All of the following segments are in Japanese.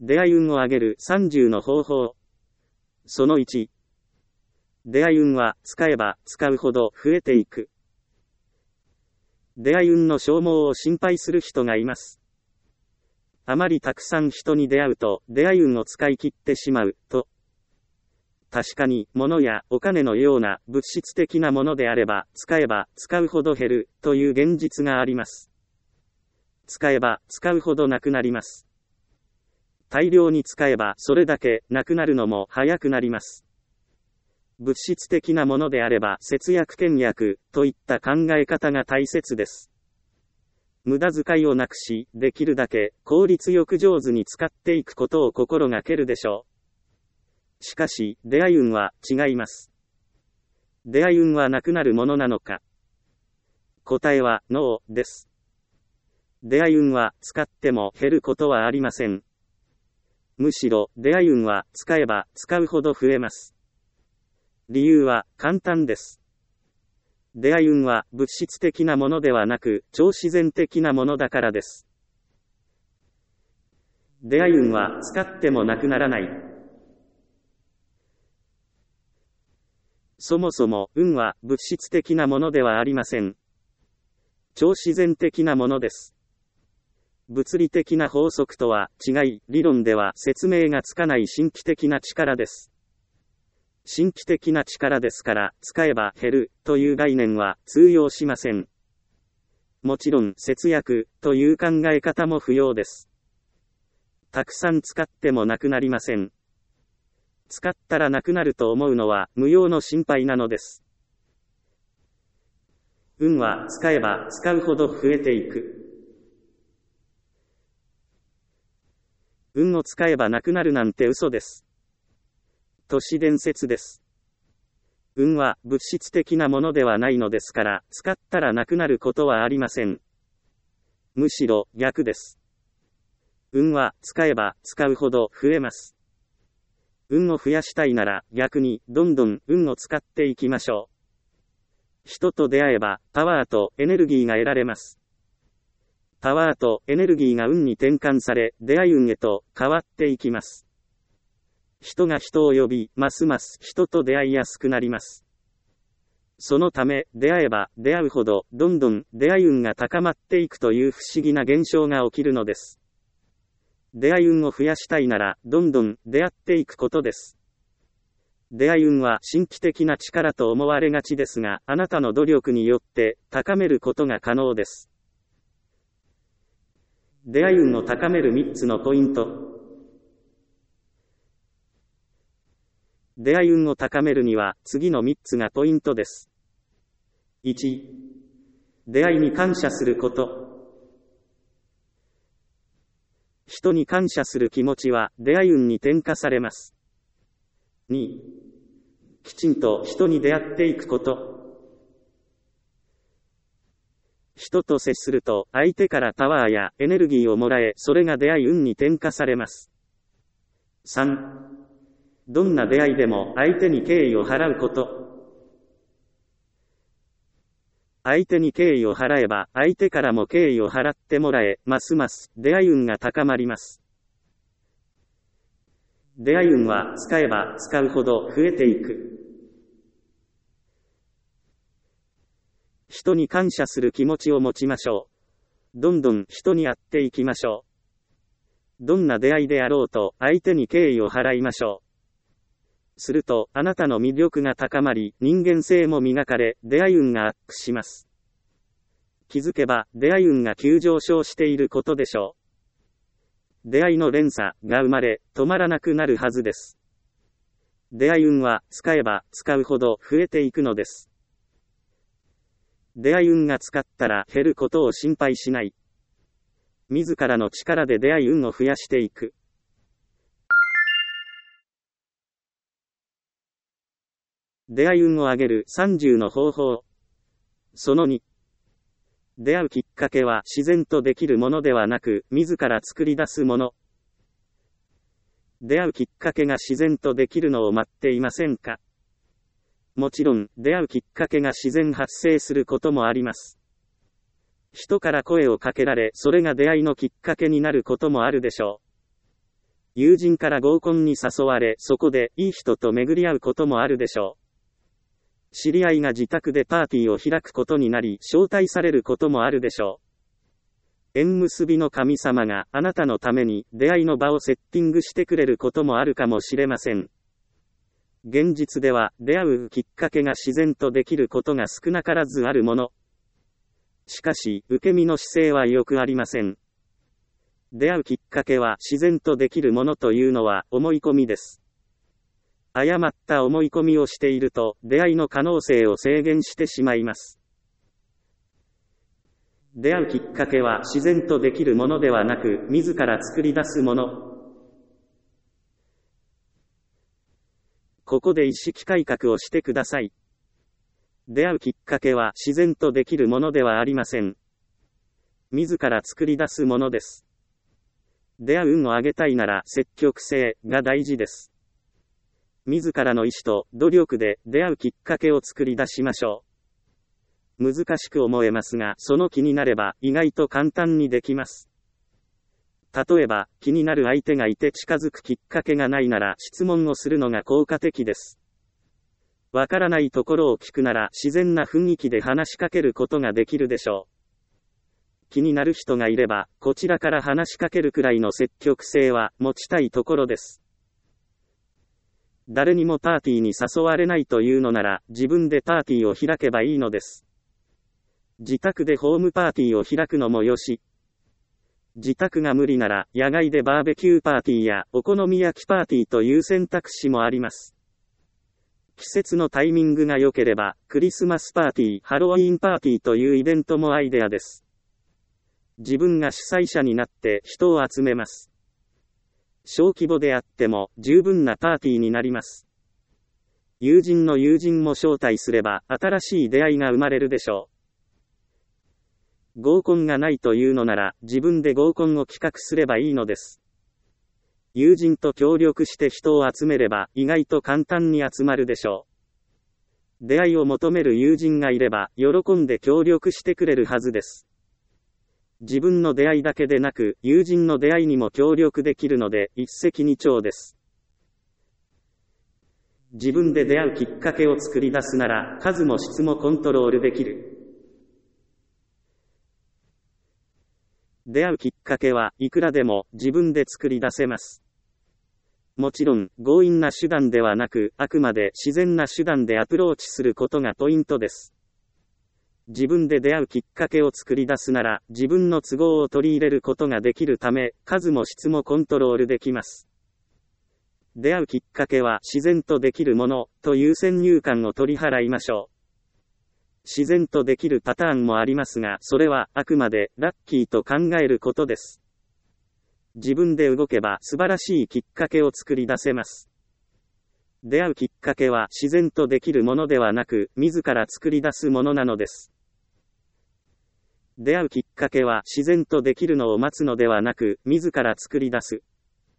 出会い運を上げる30の方法。その1。出会い運は使えば使うほど増えていく。出会い運の消耗を心配する人がいます。あまりたくさん人に出会うと出会い運を使い切ってしまうと。確かに物やお金のような物質的なものであれば使えば使うほど減るという現実があります。使えば使うほどなくなります。大量に使えばそれだけなくなるのも早くなります。物質的なものであれば節約倹約といった考え方が大切です。無駄遣いをなくし、できるだけ効率よく上手に使っていくことを心がけるでしょう。しかし、出会い運は違います。出会い運はなくなるものなのか。答えは、ノーです。出会い運は使っても減ることはありません。むしろ、出会い運は使えば使うほど増えます。理由は簡単です。出会い運は物質的なものではなく、超自然的なものだからです。出会い運は使ってもなくならない。そもそも、運は物質的なものではありません。超自然的なものです。物理的な法則とは違い、理論では説明がつかない神秘的な力です。神秘的な力ですから、使えば減るという概念は通用しません。もちろん、節約という考え方も不要です。たくさん使ってもなくなりません。使ったらなくなると思うのは無用の心配なのです。運は使えば使うほど増えていく。運を使えばなくなるなんて嘘です。都市伝説です。運は物質的なものではないのですから、使ったらなくなることはありません。むしろ逆です。運は使えば使うほど増えます。運を増やしたいなら逆にどんどん運を使っていきましょう。人と出会えばパワーとエネルギーが得られます。パワーとエネルギーが運に転換され、出会い運へと変わっていきます。人が人を呼び、ますます人と出会いやすくなります。そのため、出会えば出会うほど、どんどん出会い運が高まっていくという不思議な現象が起きるのです。出会い運を増やしたいなら、どんどん出会っていくことです。出会い運は神秘的な力と思われがちですが、あなたの努力によって高めることが可能です。出会い運を高める3つのポイント。出会い運を高めるには次の3つがポイントです。1、出会いに感謝すること。人に感謝する気持ちは出会い運に転化されます。2、きちんと人に出会っていくこと。人と接すると相手からパワーやエネルギーをもらえ、それが出会い運に転化されます。3、どんな出会いでも相手に敬意を払うこと。相手に敬意を払えば、相手からも敬意を払ってもらえ、ますます出会い運が高まります。出会い運は使えば使うほど増えていく。人に感謝する気持ちを持ちましょう。どんどん人に会っていきましょう。どんな出会いであろうと相手に敬意を払いましょう。すると、あなたの魅力が高まり、人間性も磨かれ、出会い運がアップします。気づけば、出会い運が急上昇していることでしょう。出会いの連鎖が生まれ、止まらなくなるはずです。出会い運は、使えば使うほど増えていくのです。出会い運が使ったら減ることを心配しない。自らの力で出会い運を増やしていく。出会い運を上げる30の方法。その2。出会うきっかけは自然とできるものではなく、自ら作り出すもの。出会うきっかけが自然とできるのを待っていませんか？もちろん、出会うきっかけが自然発生することもあります。人から声をかけられ、それが出会いのきっかけになることもあるでしょ友人から合コンに誘われ、そこでいい人と巡り合うこともあるでしょう。知り合いが自宅でパーティーを開くことになり、招待されることもあるでしょう。縁結びの神様があなたのために出会いの場をセッティングしてくれることもあるかもしれません。現実では出会うきっかけが自然とできることが少なからずあるもの。しかし、受け身の姿勢はよくありません。出会うきっかけは自然とできるものというのは思い込みです。誤った思い込みをしていると出会いの可能性を制限してしまいます。出会うきっかけは自然とできるものではなく、自ら作り出すもの。ここで意識改革をしてください。出会うきっかけは自然とできるものではありません。自ら作り出すものです。出会う運を上げたいなら積極性が大事です。自らの意志と努力で出会うきっかけを作り出しましょう。難しく思えますが、その気になれば意外と簡単にできます。例えば、気になる相手がいて近づくきっかけがないなら質問をするのが効果的です。わからないところを聞くなら自然な雰囲気で話しかけることができるでしょう。気になる人がいれば、こちらから話しかけるくらいの積極性は持ちたいところです。誰にもパーティーに誘われないというのなら、自分でパーティーを開けばいいのです。自宅でホームパーティーを開くのもよし、自宅が無理なら、野外でバーベキューパーティーやお好み焼きパーティーという選択肢もあります。季節のタイミングが良ければ、クリスマスパーティー、ハロウィーンパーティーというイベントもアイデアです。自分が主催者になって人を集めます。小規模であっても十分なパーティーになります。友人の友人も招待すれば新しい出会いが生まれるでしょう。合コンがないというのなら自分で合コンを企画すればいいのです。友人と協力して人を集めれば意外と簡単に集まるでしょう。出会いを求める友人がいれば喜んで協力してくれるはずです。自分の出会いだけでなく友人の出会いにも協力できるので一石二鳥です。自分で出会うきっかけを作り出すなら数も質もコントロールできる。出会うきっかけはいくらでも自分で作り出せます。もちろん強引な手段ではなく、あくまで自然な手段でアプローチすることがポイントです。自分で出会うきっかけを作り出すなら、自分の都合を取り入れることができるため、数も質もコントロールできます。出会うきっかけは自然とできるもの、という先入観を取り払いましょう。自然とできるパターンもありますが、それはあくまでラッキーと考えることです。自分で動けば素晴らしいきっかけを作り出せます。出会うきっかけは自然とできるものではなく、自ら作り出すものなのです。出会うきっかけは自然とできるのを待つのではなく、自ら作り出す。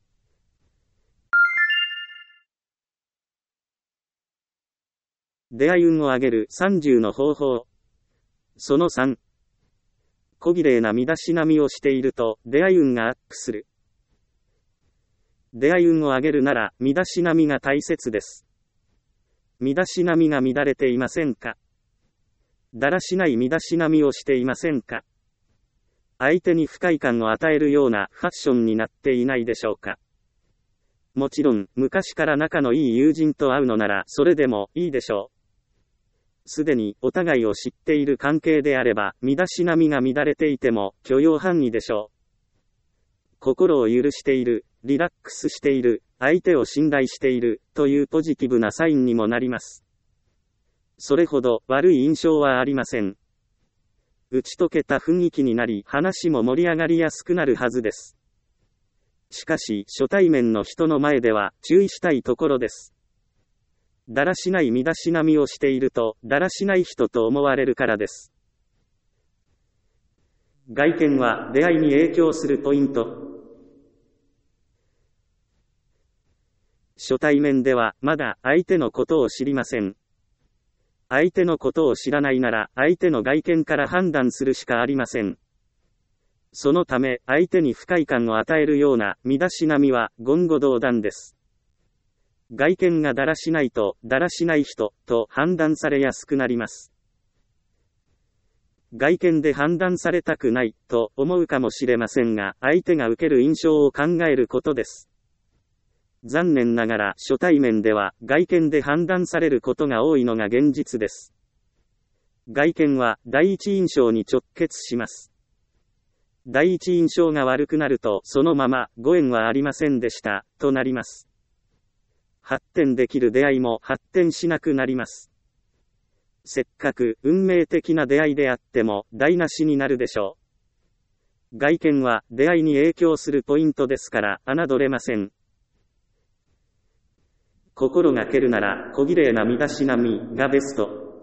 出会い運を上げる30の方法。その3。小綺麗な身だしなみをしていると、出会い運がアップする。出会い運を上げるなら、身だしなみが大切です。身だしなみが乱れていませんか？だらしない身だしなみをしていませんか？相手に不快感を与えるようなファッションになっていないでしょうか？もちろん、昔から仲のいい友人と会うのなら、それでもいいでしょう。すでにお互いを知っている関係であれば、身だしなみが乱れていても許容範囲でしょう。心を許している、リラックスしている、相手を信頼している、というポジティブなサインにもなります。それほど悪い印象はありません。打ち解けた雰囲気になり、話も盛り上がりやすくなるはずです。しかし、初対面の人の前では注意したいところです。だらしない身だしなみをしていると、だらしない人と思われるからです。外見は出会いに影響するポイント。初対面ではまだ相手のことを知りません。相手のことを知らないなら相手の外見から判断するしかありません。 そのため、相手に不快感を与えるような身だしなみは言語道断です。外見がだらしないと、だらしない人と判断されやすくなります。外見で判断されたくないと思うかもしれませんが、相手が受ける印象を考えることです。残念ながら初対面では外見で判断されることが多いのが現実です。外見は第一印象に直結します。第一印象が悪くなるとそのままご縁はありませんでしたとなります。発展できる出会いも発展しなくなります。せっかく運命的な出会いであっても台無しになるでしょう。外見は出会いに影響するポイントですから侮れません。心がけるなら小綺麗な身だしなみがベスト。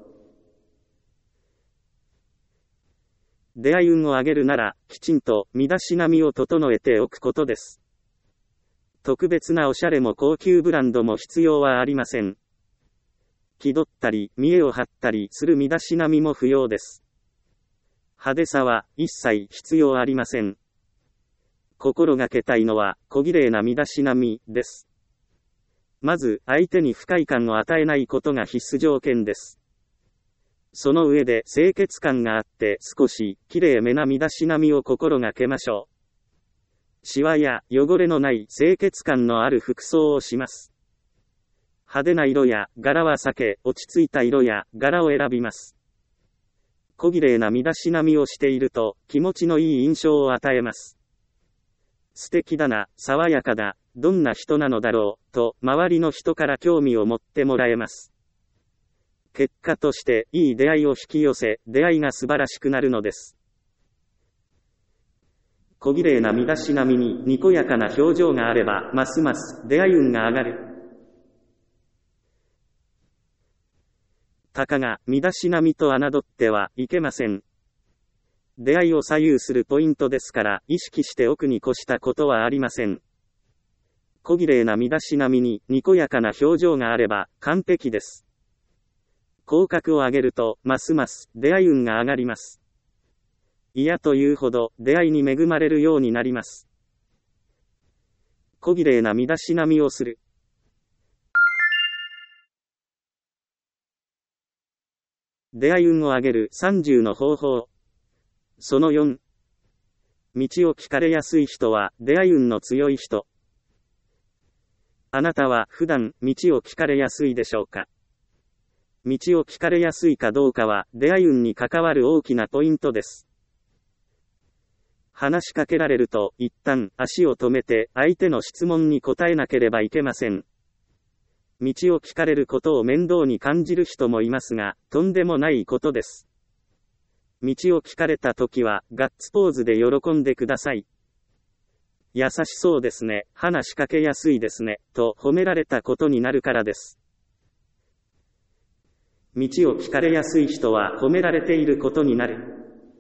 出会い運を上げるならきちんと身だしなみを整えておくことです。特別なおしゃれも高級ブランドも必要はありません。気取ったり見栄を張ったりする身だしなみも不要です。派手さは一切必要ありません。心がけたいのは小綺麗な身だしなみです。まず相手に不快感を与えないことが必須条件です。その上で清潔感があって少し綺麗めな身だしなみを心がけましょう。シワや汚れのない清潔感のある服装をします。派手な色や柄は避け、落ち着いた色や柄を選びます。小綺麗な身だしなみをしていると気持ちのいい印象を与えます。素敵だな、爽やかだ、どんな人なのだろう、と周りの人から興味を持ってもらえます。結果としていい出会いを引き寄せ、出会いが素晴らしくなるのです。小綺麗な身だしなみににこやかな表情があれば、ますます出会い運が上がる。たかが身だしなみと侮ってはいけません。出会いを左右するポイントですから意識しておくに越したことはありません。小綺麗な身だしなみににこやかな表情があれば完璧です。口角を上げるとますます出会い運が上がります。嫌というほど出会いに恵まれるようになります。小綺麗な身だしなみをする。出会い運を上げる30の方法。その4。道を聞かれやすい人は出会い運の強い人。あなたは普段道を聞かれやすいでしょうか？道を聞かれやすいかどうかは出会い運に関わる大きなポイントです。話しかけられると一旦足を止めて相手の質問に答えなければいけません。道を聞かれることを面倒に感じる人もいますが、とんでもないことです。道を聞かれたときはガッツポーズで喜んでください。優しそうですね、話しかけやすいですね、と褒められたことになるからです。道を聞かれやすい人は褒められていることになる。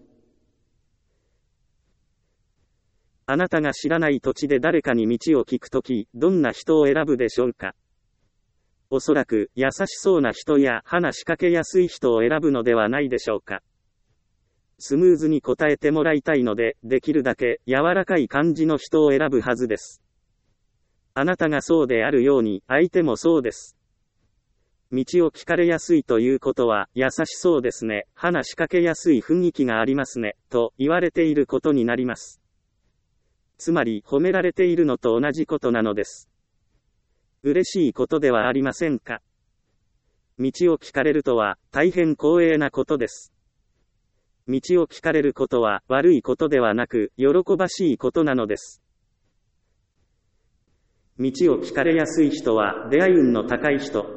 あなたが知らない土地で誰かに道を聞くとき、どんな人を選ぶでしょうか？おそらく優しそうな人や話しかけやすい人を選ぶのではないでしょうか。スムーズに答えてもらいたいので、できるだけ柔らかい感じの人を選ぶはずです。あなたがそうであるように、相手もそうです。道を聞かれやすいということは、優しそうですね、話しかけやすい雰囲気がありますね、と言われていることになります。つまり、褒められているのと同じことなのです。嬉しいことではありませんか？道を聞かれるとは、大変光栄なことです。道を聞かれることは、悪いことではなく、喜ばしいことなのです。道を聞かれやすい人は、出会い運の高い人。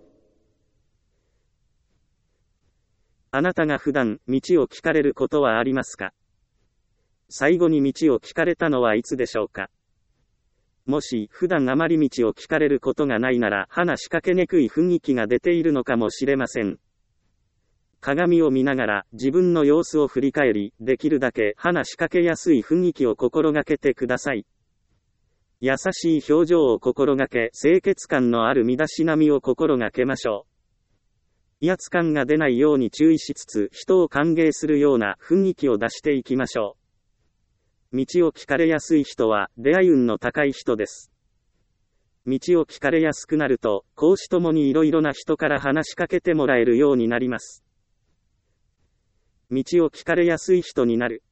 あなたが普段、道を聞かれることはありますか？最後に道を聞かれたのはいつでしょうか？もし、普段あまり道を聞かれることがないなら、話しかけにくい雰囲気が出ているのかもしれません。鏡を見ながら、自分の様子を振り返り、できるだけ話しかけやすい雰囲気を心がけてください。優しい表情を心がけ、清潔感のある身だしなみを心がけましょう。威圧感が出ないように注意しつつ、人を歓迎するような雰囲気を出していきましょう。 道を聞かれやすい人は出会い運の高い人です。道を聞かれやすくなると、講師ともにいろいろな人から話しかけてもらえるようになります。道を聞かれやすい人になる。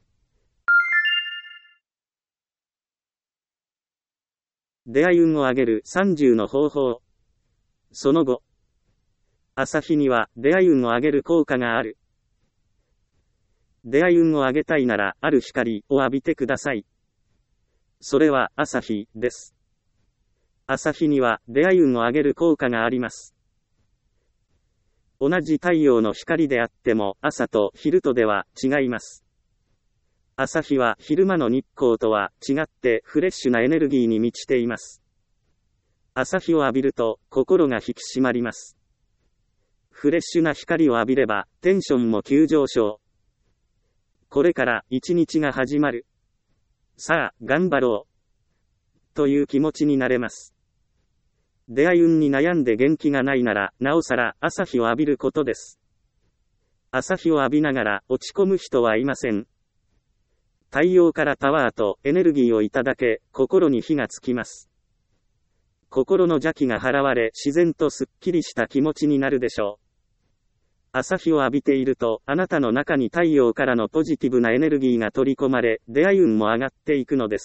出会い運を上げる30の方法。その後、朝日には出会い運を上げる効果がある。出会い運を上げたいなら、ある光を浴びてください。それは朝日です。朝日には出会い運を上げる効果があります。同じ太陽の光であっても、朝と昼とでは違います。朝日は昼間の日光とは違ってフレッシュなエネルギーに満ちています。朝日を浴びると心が引き締まります。フレッシュな光を浴びればテンションも急上昇。これから一日が始まる。さあ、頑張ろう。という気持ちになれます。出会い運に悩んで元気がないなら、なおさら朝日を浴びることです。朝日を浴びながら落ち込む人はいません。太陽からパワーとエネルギーをいただけ、心に火がつきます。心の邪気が払われ、自然とすっきりした気持ちになるでしょう。朝日を浴びていると、あなたの中に太陽からのポジティブなエネルギーが取り込まれ、出会い運も上がっていくのです。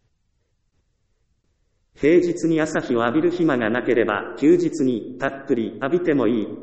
平日に朝日を浴びる暇がなければ、休日にたっぷり浴びてもいい。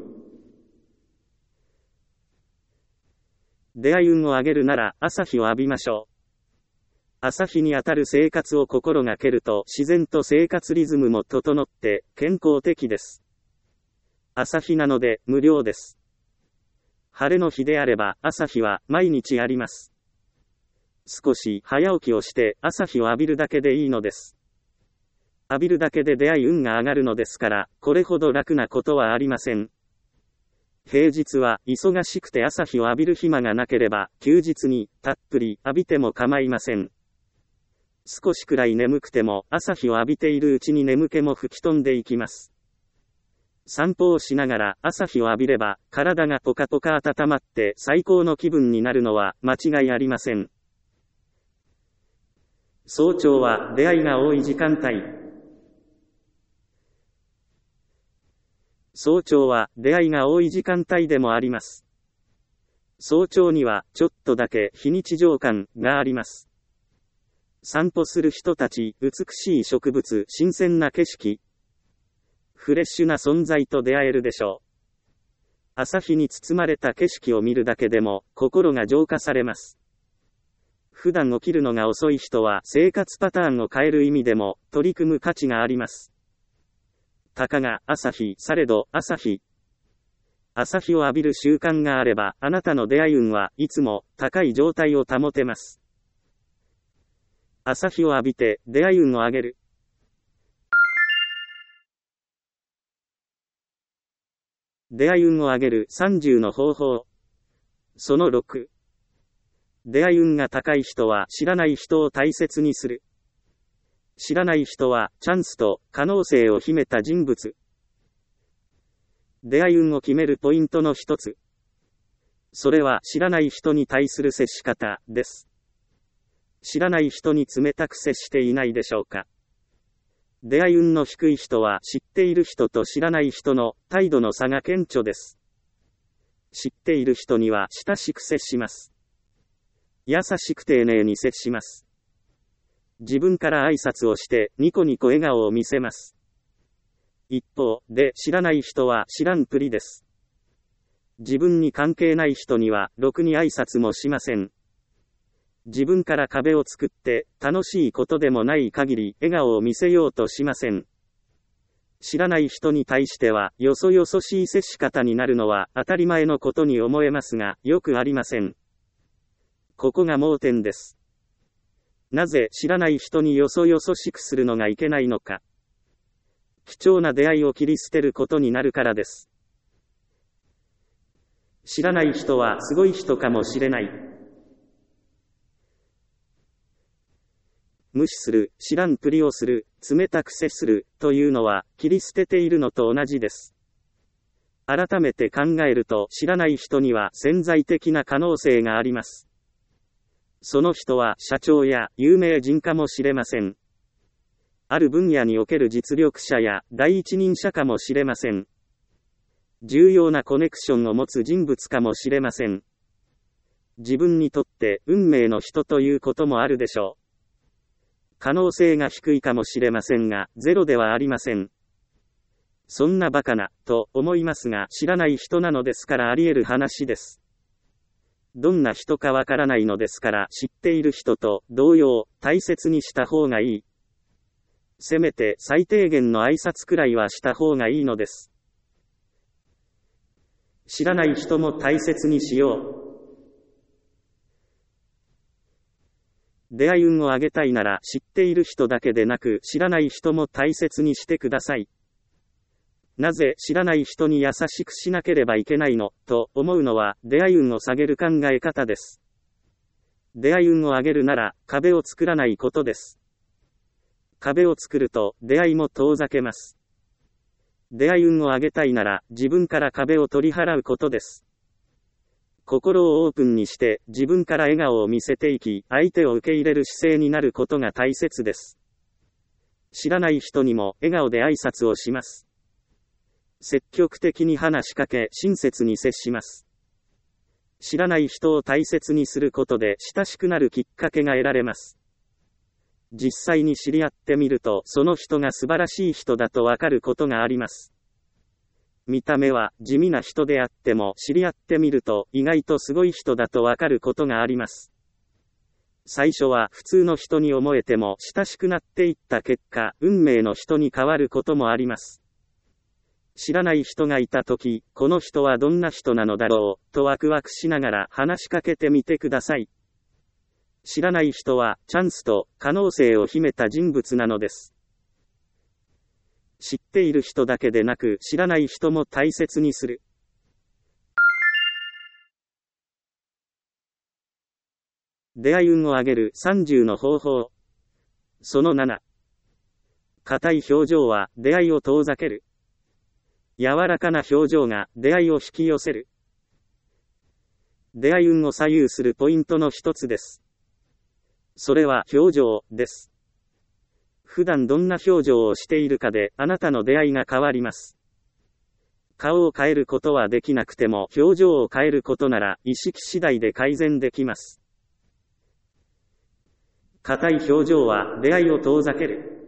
出会い運を上げるなら朝日を浴びましょう。朝日に当たる生活を心がけると自然と生活リズムも整って健康的です。朝日なので無料です。晴れの日であれば朝日は毎日あります。少し早起きをして朝日を浴びるだけでいいのです。浴びるだけで出会い運が上がるのですから、これほど楽なことはありません。平日は忙しくて朝日を浴びる暇がなければ、休日にたっぷり浴びても構いません。少しくらい眠くても朝日を浴びているうちに眠気も吹き飛んでいきます。散歩をしながら朝日を浴びれば、体がポカポカ温まって最高の気分になるのは間違いありません。早朝は出会いが多い時間帯。早朝は出会いが多い時間帯でもあります。早朝にはちょっとだけ非日常感があります。散歩する人たち、美しい植物、新鮮な景色、フレッシュな存在と出会えるでしょう。朝日に包まれた景色を見るだけでも心が浄化されます。普段起きるのが遅い人は生活パターンを変える意味でも取り組む価値があります。たかが朝日されど朝日。朝日を浴びる習慣があれば、あなたの出会い運はいつも高い状態を保てます。朝日を浴びて出会い運を上げる。出会い運を上げる30の方法。その6。出会い運が高い人は知らない人を大切にする。知らない人はチャンスと可能性を秘めた人物。出会い運を決めるポイントの一つ。それは知らない人に対する接し方です。知らない人に冷たく接していないでしょうか。出会い運の低い人は知っている人と知らない人の態度の差が顕著です。知っている人には親しく接します。優しく丁寧に接します。自分から挨拶をしてニコニコ笑顔を見せます。一方で知らない人は知らんぷりです。自分に関係ない人にはろくに挨拶もしません。自分から壁を作って楽しいことでもない限り笑顔を見せようとしません。知らない人に対してはよそよそしい接し方になるのは当たり前のことに思えますが、よくありません。ここが盲点です。なぜ知らない人によそよそしくするのがいけないのか。貴重な出会いを切り捨てることになるからです。知らない人はすごい人かもしれない。無視する、知らんぷりをする、冷たく接する、というのは切り捨てているのと同じです。改めて考えると知らない人には潜在的な可能性があります。 その人は社長や有名人かもしれません。ある分野における実力者や第一人者かもしれません。重要なコネクションを持つ人物かもしれません。自分にとって運命の人ということもあるでしょう。可能性が低いかもしれませんが、ゼロではありません。そんなバカな、と思いますが、知らない人なのですからあり得る話です。どんな人かわからないのですから、知っている人と同様、大切にした方がいい。せめて最低限の挨拶くらいはした方がいいのです。知らない人も大切にしよう。出会い運を上げたいなら、知っている人だけでなく、知らない人も大切にしてください。なぜ知らない人に優しくしなければいけないの、と思うのは、出会い運を下げる考え方です。出会い運を上げるなら、壁を作らないことです。壁を作ると、出会いも遠ざけます。出会い運を上げたいなら、自分から壁を取り払うことです。心をオープンにして、自分から笑顔を見せていき、相手を受け入れる姿勢になることが大切です。知らない人にも、笑顔で挨拶をします。積極的に話しかけ、親切に接します。知らない人を大切にすることで、親しくなるきっかけが得られます。実際に知り合ってみると、その人が素晴らしい人だとわかることがあります。見た目は地味な人であっても、知り合ってみると、意外とすごい人だとわかることがあります。最初は普通の人に思えても、親しくなっていった結果、運命の人に変わることもあります。知らない人がいたとき、この人はどんな人なのだろう、とワクワクしながら話しかけてみてください。知らない人は、チャンスと可能性を秘めた人物なのです。知っている人だけでなく、知らない人も大切にする。出会い運を上げる30の方法。その7。硬い表情は出会いを遠ざける。柔らかな表情が出会いを引き寄せる。出会い運を左右するポイントの一つです。それは表情です。普段どんな表情をしているかであなたの出会いが変わります。顔を変えることはできなくても表情を変えることなら意識次第で改善できます。硬い表情は出会いを遠ざける。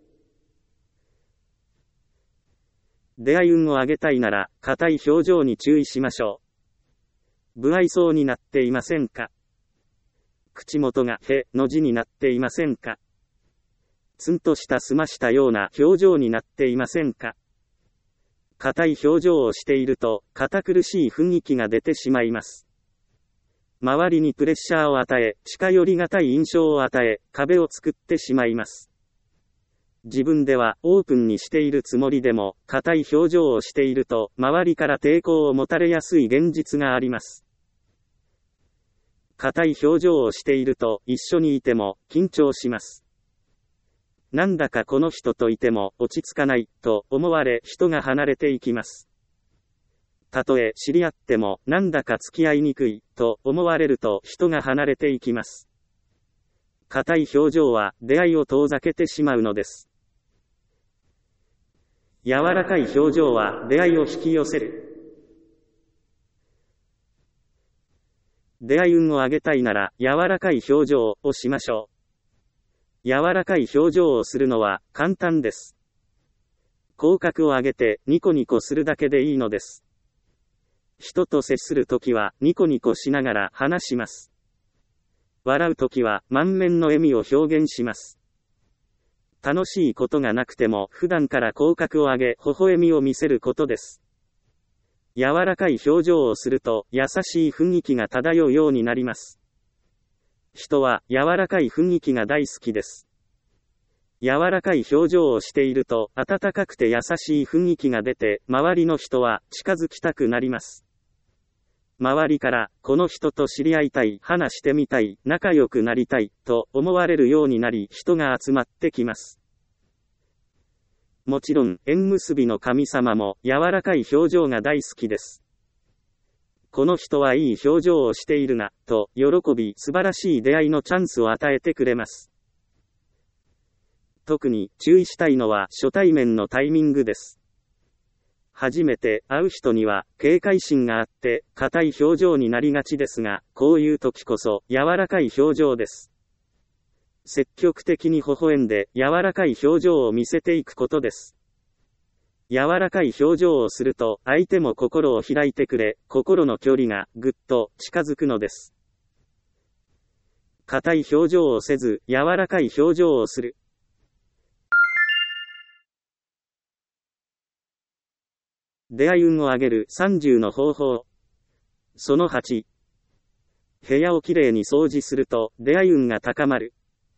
出会い運を上げたいなら、硬い表情に注意しましょう。不愛想になっていませんか？口元がへの字になっていませんか？ツンとした澄ましたような表情になっていませんか？硬い表情をしていると、堅苦しい雰囲気が出てしまいます。周りにプレッシャーを与え、近寄りがたい印象を与え、壁を作ってしまいます。自分ではオープンにしているつもりでも、硬い表情をしていると、周りから抵抗を持たれやすい現実があります。硬い表情をしていると、一緒にいても、緊張します。なんだかこの人といても、落ち着かない、と思われ、人が離れていきます。たとえ知り合っても、なんだか付き合いにくい、と思われると、人が離れていきます。硬い表情は、出会いを遠ざけてしまうのです。柔らかい表情は出会いを引き寄せる。出会い運を上げたいなら柔らかい表情をしましょう。柔らかい表情をするのは簡単です。口角を上げてニコニコするだけでいいのです。人と接するときはニコニコしながら話します。笑うときは満面の笑みを表現します。楽しいことがなくても普段から口角を上げ微笑みを見せることです。柔らかい表情をすると優しい雰囲気が漂うようになります。人は柔らかい雰囲気が大好きです。柔らかい表情をしていると温かくて優しい雰囲気が出て周りの人は近づきたくなります。周りからこの人と知り合いたい、話してみたい、仲良くなりたいと思われるようになり人が集まってきます。もちろん縁結びの神様も柔らかい表情が大好きです。 この人はいい表情をしているな、と喜び素晴らしい出会いのチャンスを与えてくれます。特に注意したいのは初対面のタイミングです。初めて会う人には警戒心があって硬い表情になりがちですが、こういう時こそ柔らかい表情です。積極的に微笑んで柔らかい表情を見せていくことです。柔らかい表情をすると相手も心を開いてくれ、心の距離がぐっと近づくのです。硬い表情をせず柔らかい表情をする。出会い運を上げる30の方法。その8。部屋をきれいに掃除すると出会い運が高まる。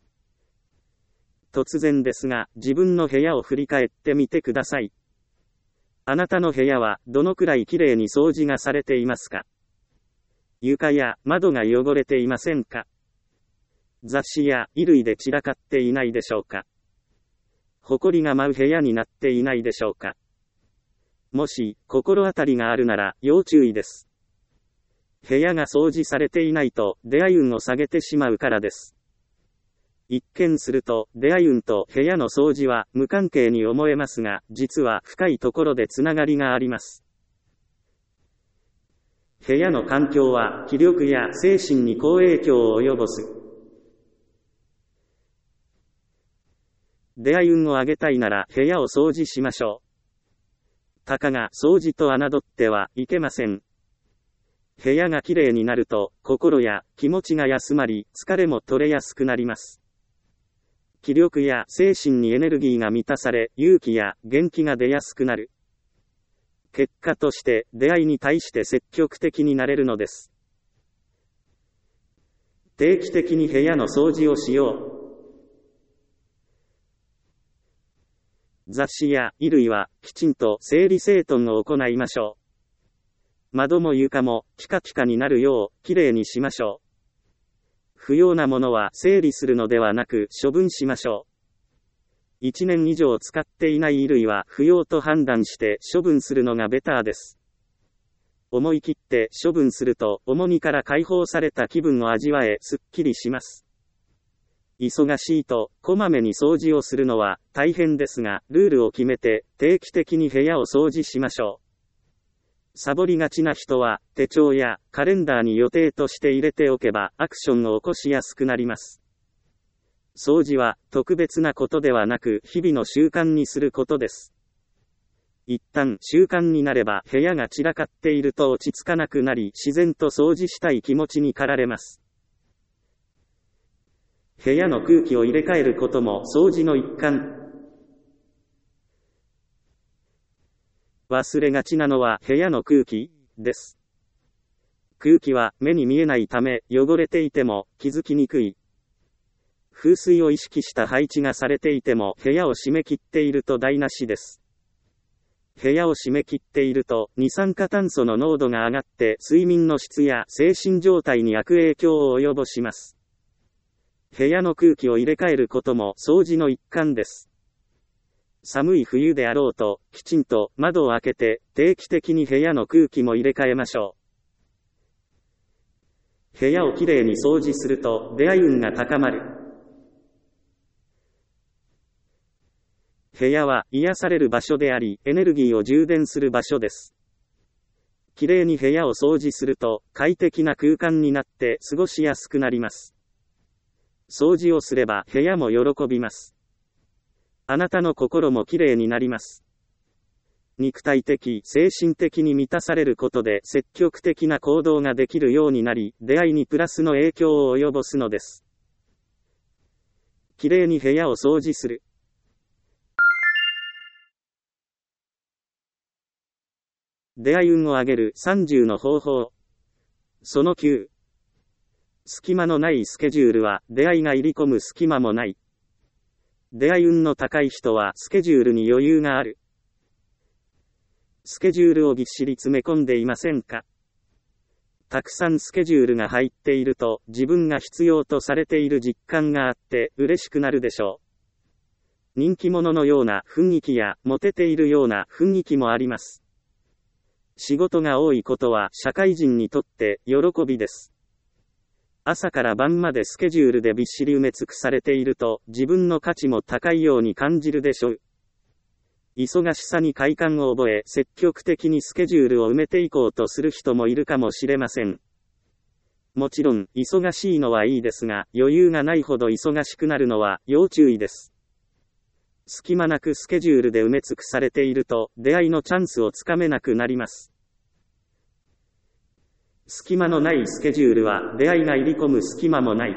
突然ですが、自分の部屋を振り返ってみてください。あなたの部屋はどのくらいきれいに掃除がされていますか？床や窓が汚れていませんか？雑誌や衣類で散らかっていないでしょうか？埃が舞う部屋になっていないでしょうか？もし、心当たりがあるなら、要注意です。部屋が掃除されていないと、出会い運を下げてしまうからです。一見すると、出会い運と部屋の掃除は無関係に思えますが、実は深いところでつながりがあります。部屋の環境は、気力や精神に好影響を及ぼす。出会い運を上げたいなら、部屋を掃除しましょう。たかが掃除と侮ってはいけません。部屋がきれいになると、心や気持ちが休まり、疲れも取れやすくなります。気力や精神にエネルギーが満たされ、勇気や元気が出やすくなる。結果として、出会いに対して積極的になれるのです。定期的に部屋の掃除をしよう。雑誌や衣類はきちんと整理整頓を行いましょう。窓も床もピカピカになるようきれいにしましょう。不要なものは整理するのではなく処分しましょう。1年以上使っていない衣類は不要と判断して処分するのがベターです。思い切って処分すると重荷から解放された気分を味わえすっきりします。忙しいと、こまめに掃除をするのは大変ですが、ルールを決めて定期的に部屋を掃除しましょう。サボりがちな人は、手帳やカレンダーに予定として入れておけばアクションを起こしやすくなります。掃除は特別なことではなく、日々の習慣にすることです。一旦習慣になれば部屋が散らかっていると落ち着かなくなり、自然と掃除したい気持ちに駆られます。部屋の空気を入れ替えることも掃除の一環。忘れがちなのは部屋の空気です。空気は目に見えないため汚れていても気づきにくい。風水を意識した配置がされていても部屋を締め切っていると台無しです。部屋を締め切っていると二酸化炭素の濃度が上がって睡眠の質や精神状態に悪影響を及ぼします。部屋の空気を入れ替えることも掃除の一環です。寒い冬であろうと、きちんと窓を開けて定期的に部屋の空気も入れ替えましょう。部屋をきれいに掃除すると出会い運が高まる。部屋は癒される場所であり、エネルギーを充電する場所です。きれいに部屋を掃除すると快適な空間になって過ごしやすくなります。掃除をすれば部屋も喜びます。あなたの心もきれいになります。肉体的、精神的に満たされることで積極的な行動ができるようになり、出会いにプラスの影響を及ぼすのです。きれいに部屋を掃除する。出会い運を上げる30の方法。その9。隙間のないスケジュールは出会いが入り込む隙間もない。出会い運の高い人はスケジュールに余裕がある。スケジュールをぎっしり詰め込んでいませんか？たくさんスケジュールが入っていると自分が必要とされている実感があって嬉しくなるでしょう。人気者のような雰囲気やモテているような雰囲気もあります。 仕事が多いことは社会人にとって喜びです。朝から晩までスケジュールでびっしり埋め尽くされていると、自分の価値も高いように感じるでしょう。忙しさに快感を覚え、積極的にスケジュールを埋めていこうとする人もいるかもしれません。もちろん、忙しいのはいいですが、余裕がないほど忙しくなるのは要注意です。隙間なくスケジュールで埋め尽くされていると、出会いのチャンスをつかめなくなります。隙間のないスケジュールは、出会いが入り込む隙間もない。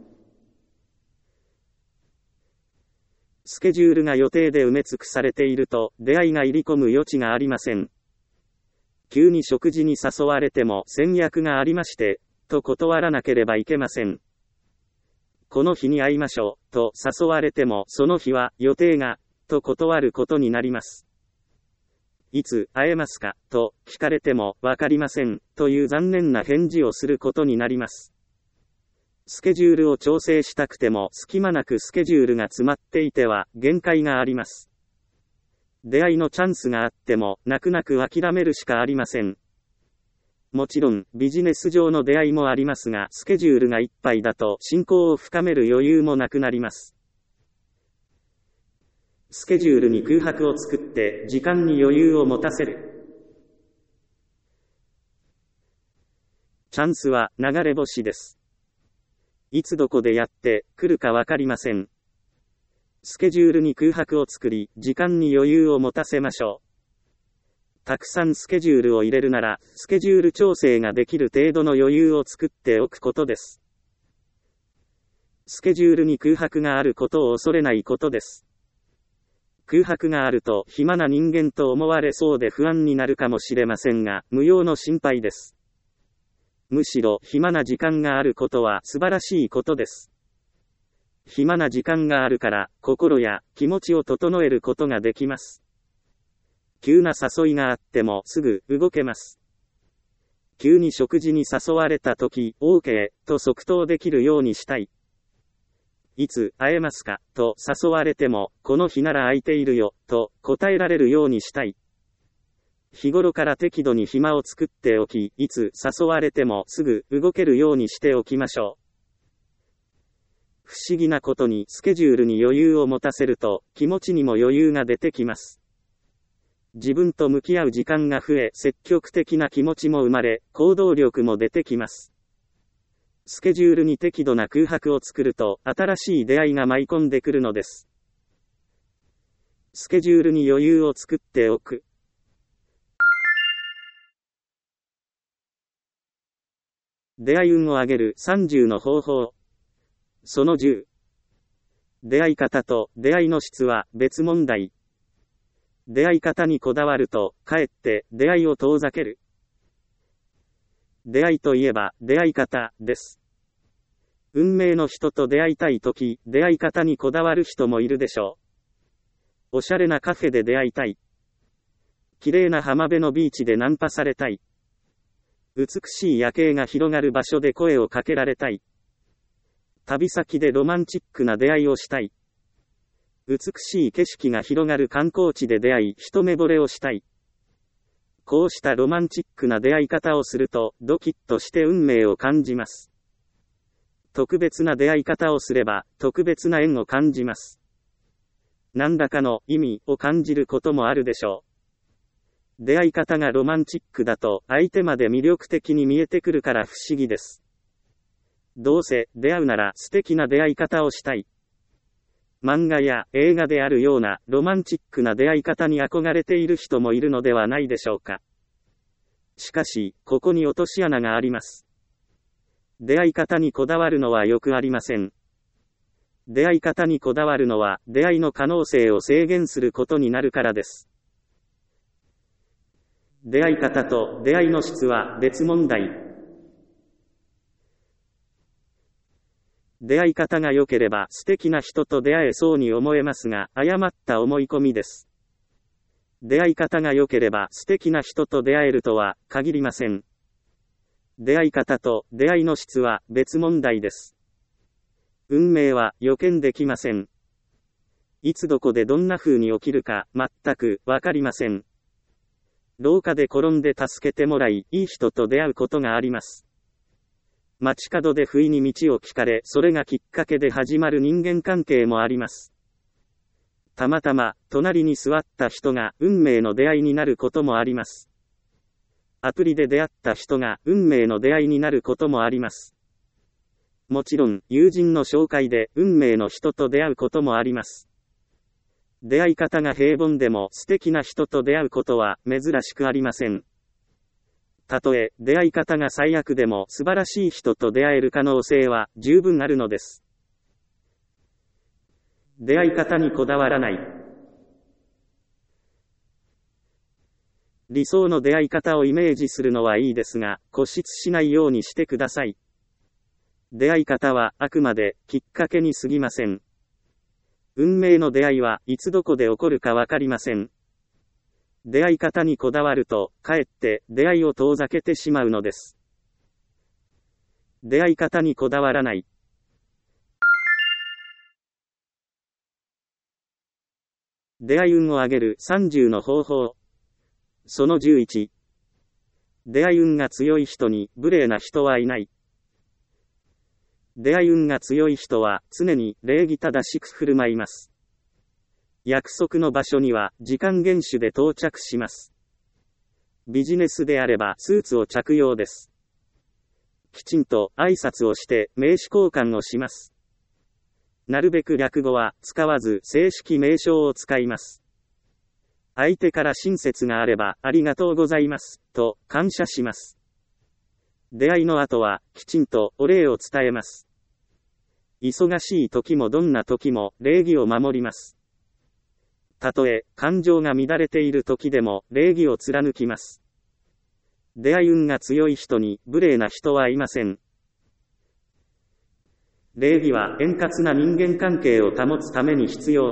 スケジュールが予定で埋め尽くされていると、出会いが入り込む余地がありません。急に食事に誘われても戦略がありまして、と断らなければいけません。この日に会いましょう、と誘われてもその日は予定が、と断ることになります。いつ会えますか、と聞かれてもわかりません、という残念な返事をすることになります。スケジュールを調整したくても隙間なくスケジュールが詰まっていては限界があります。出会いのチャンスがあっても泣く泣く諦めるしかありません。もちろんビジネス上の出会いもありますが、スケジュールがいっぱいだと親交を深める余裕もなくなります。スケジュールに空白を作って時間に余裕を持たせる。チャンスは流れ星です。いつどこでやってくるかわかりません。スケジュールに空白を作り、時間に余裕を持たせましょう。たくさんスケジュールを入れるなら、スケジュール調整ができる程度の余裕を作っておくことです。スケジュールに空白があることを恐れないことです。空白があると暇な人間と思われそうで不安になるかもしれませんが、無用の心配です。むしろ暇な時間があることは素晴らしいことです。暇な時間があるから心や気持ちを整えることができます。急な誘いがあってもすぐ動けます。急に食事に誘われたとき、OK と即答できるようにしたい。いつ会えますかと誘われても、この日なら空いているよと答えられるようにしたい。日頃から適度に暇を作っておき、いつ誘われてもすぐ動けるようにしておきましょう。不思議なことにスケジュールに余裕を持たせると気持ちにも余裕が出てきます。自分と向き合う時間が増え、積極的な気持ちも生まれ、行動力も出てきます。スケジュールに適度な空白を作ると新しい出会いが舞い込んでくるのです。スケジュールに余裕を作っておく。出会い運を上げる30の方法。その10。出会い方と出会いの質は別問題。出会い方にこだわると、かえって出会いを遠ざける。出会いといえば出会い方です。運命の人と出会いたいとき、出会い方にこだわる人もいるでしょう。おしゃれなカフェで出会いたい。綺麗な浜辺のビーチでナンパされたい。美しい夜景が広がる場所で声をかけられたい。旅先でロマンチックな出会いをしたい。美しい景色が広がる観光地で出会い、一目惚れをしたい。こうしたロマンチックな出会い方をすると、ドキッとして運命を感じます。特別な出会い方をすれば、特別な縁を感じます。何らかの意味を感じることもあるでしょう。出会い方がロマンチックだと、相手まで魅力的に見えてくるから不思議です。どうせ出会うなら素敵な出会い方をしたい。漫画や映画であるようなロマンチックな出会い方に憧れている人もいるのではないでしょうか。しかし、ここに落とし穴があります。出会い方にこだわるのはよくありません。出会い方にこだわるのは、出会いの可能性を制限することになるからです。出会い方と出会いの質は別問題。出会い方が良ければ素敵な人と出会えそうに思えますが、誤った思い込みです。出会い方が良ければ素敵な人と出会えるとは限りません。出会い方と出会いの質は別問題です。運命は予見できません。いつどこでどんな風に起きるか全くわかりません。 廊下で転んで助けてもらい、いい人と出会うことがあります。街角で不意に道を聞かれ、それがきっかけで始まる人間関係もあります。たまたま、隣に座った人が運命の出会いになることもあります。アプリで出会った人が運命の出会いになることもあります。もちろん、友人の紹介で運命の人と出会うこともあります。出会い方が平凡でも素敵な人と出会うことは珍しくありません。たとえ出会い方が最悪でも素晴らしい人と出会える可能性は十分あるのです。出会い方にこだわらない。理想の出会い方をイメージするのはいいですが、固執しないようにしてください。出会い方はあくまできっかけに過ぎません。運命の出会いはいつどこで起こるかわかりません。出会い方にこだわると、かえって出会いを遠ざけてしまうのです。出会い方にこだわらない。出会い運を上げる30の方法。その11。出会い運が強い人に無礼な人はいない。出会い運が強い人は常に礼儀正しく振る舞います。約束の場所には時間厳守で到着します。ビジネスであればスーツを着用です。きちんと挨拶をして名刺交換をします。なるべく略語は使わず正式名称を使います。相手から親切があればありがとうございますと感謝します。出会いの後はきちんとお礼を伝えます。忙しい時もどんな時も礼儀を守ります。たとえ感情が乱れている時でも礼儀を貫きます。出会い運が強い人に無礼な人はいません。礼儀は円滑な人間関係を保つために必要。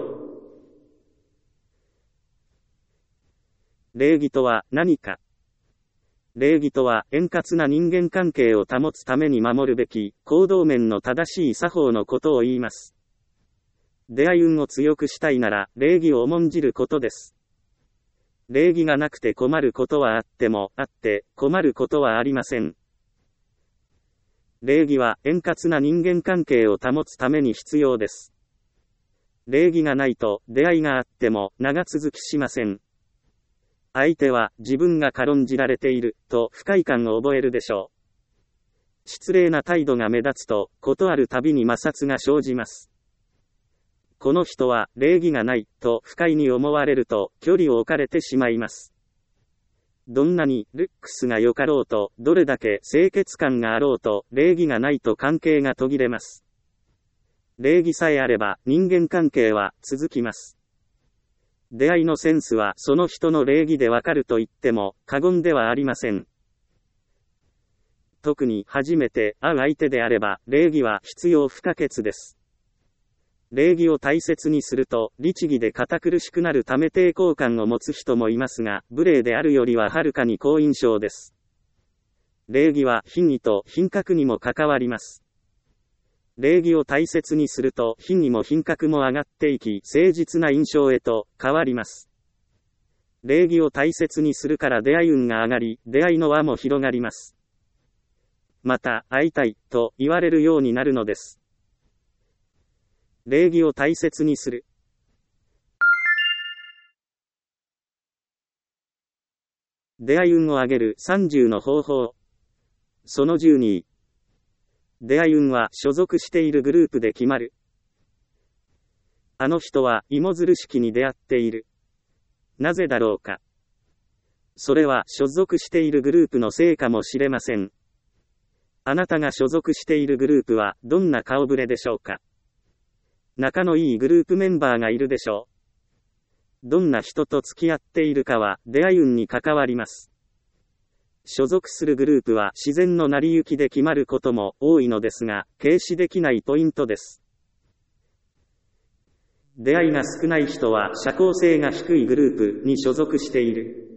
礼儀とは何か。礼儀とは円滑な人間関係を保つために守るべき行動面の正しい作法のことを言います。出会い運を強くしたいなら礼儀を重んじることです。礼儀がなくて困ることはあっても、あって困ることはありません。礼儀は円滑な人間関係を保つために必要です。礼儀がないと出会いがあっても長続きしません。相手は自分が軽んじられていると不快感を覚えるでしょう。失礼な態度が目立つと、ことあるたびに摩擦が生じます。この人は礼儀がないと不快に思われると距離を置かれてしまいます。どんなにルックスが良かろうと、どれだけ清潔感があろうと、礼儀がないと関係が途切れます。礼儀さえあれば人間関係は続きます。出会いのセンスはその人の礼儀でわかると言っても過言ではありません。特に初めて会う相手であれば礼儀は必要不可欠です。礼儀を大切にすると、律儀で堅苦しくなるため抵抗感を持つ人もいますが、無礼であるよりははるかに好印象です。礼儀は品位と品格にも関わります。礼儀を大切にすると、品位も品格も上がっていき、誠実な印象へと変わります。礼儀を大切にするから出会い運が上がり、出会いの輪も広がります。また、会いたいと言われるようになるのです。礼儀を大切にする。出会い運を上げる30の方法。その12。出会い運は所属しているグループで決まる。あの人は芋づる式に出会っている。なぜだろうか。それは所属しているグループのせいかもしれません。あなたが所属しているグループはどんな顔ぶれでしょうか。仲のいいグループメンバーがいるでしょう。どんな人と付き合っているかは出会い運に関わります。所属するグループは自然の成り行きで決まることも多いのですが、軽視できないポイントです。出会いが少ない人は社交性が低いグループに所属している。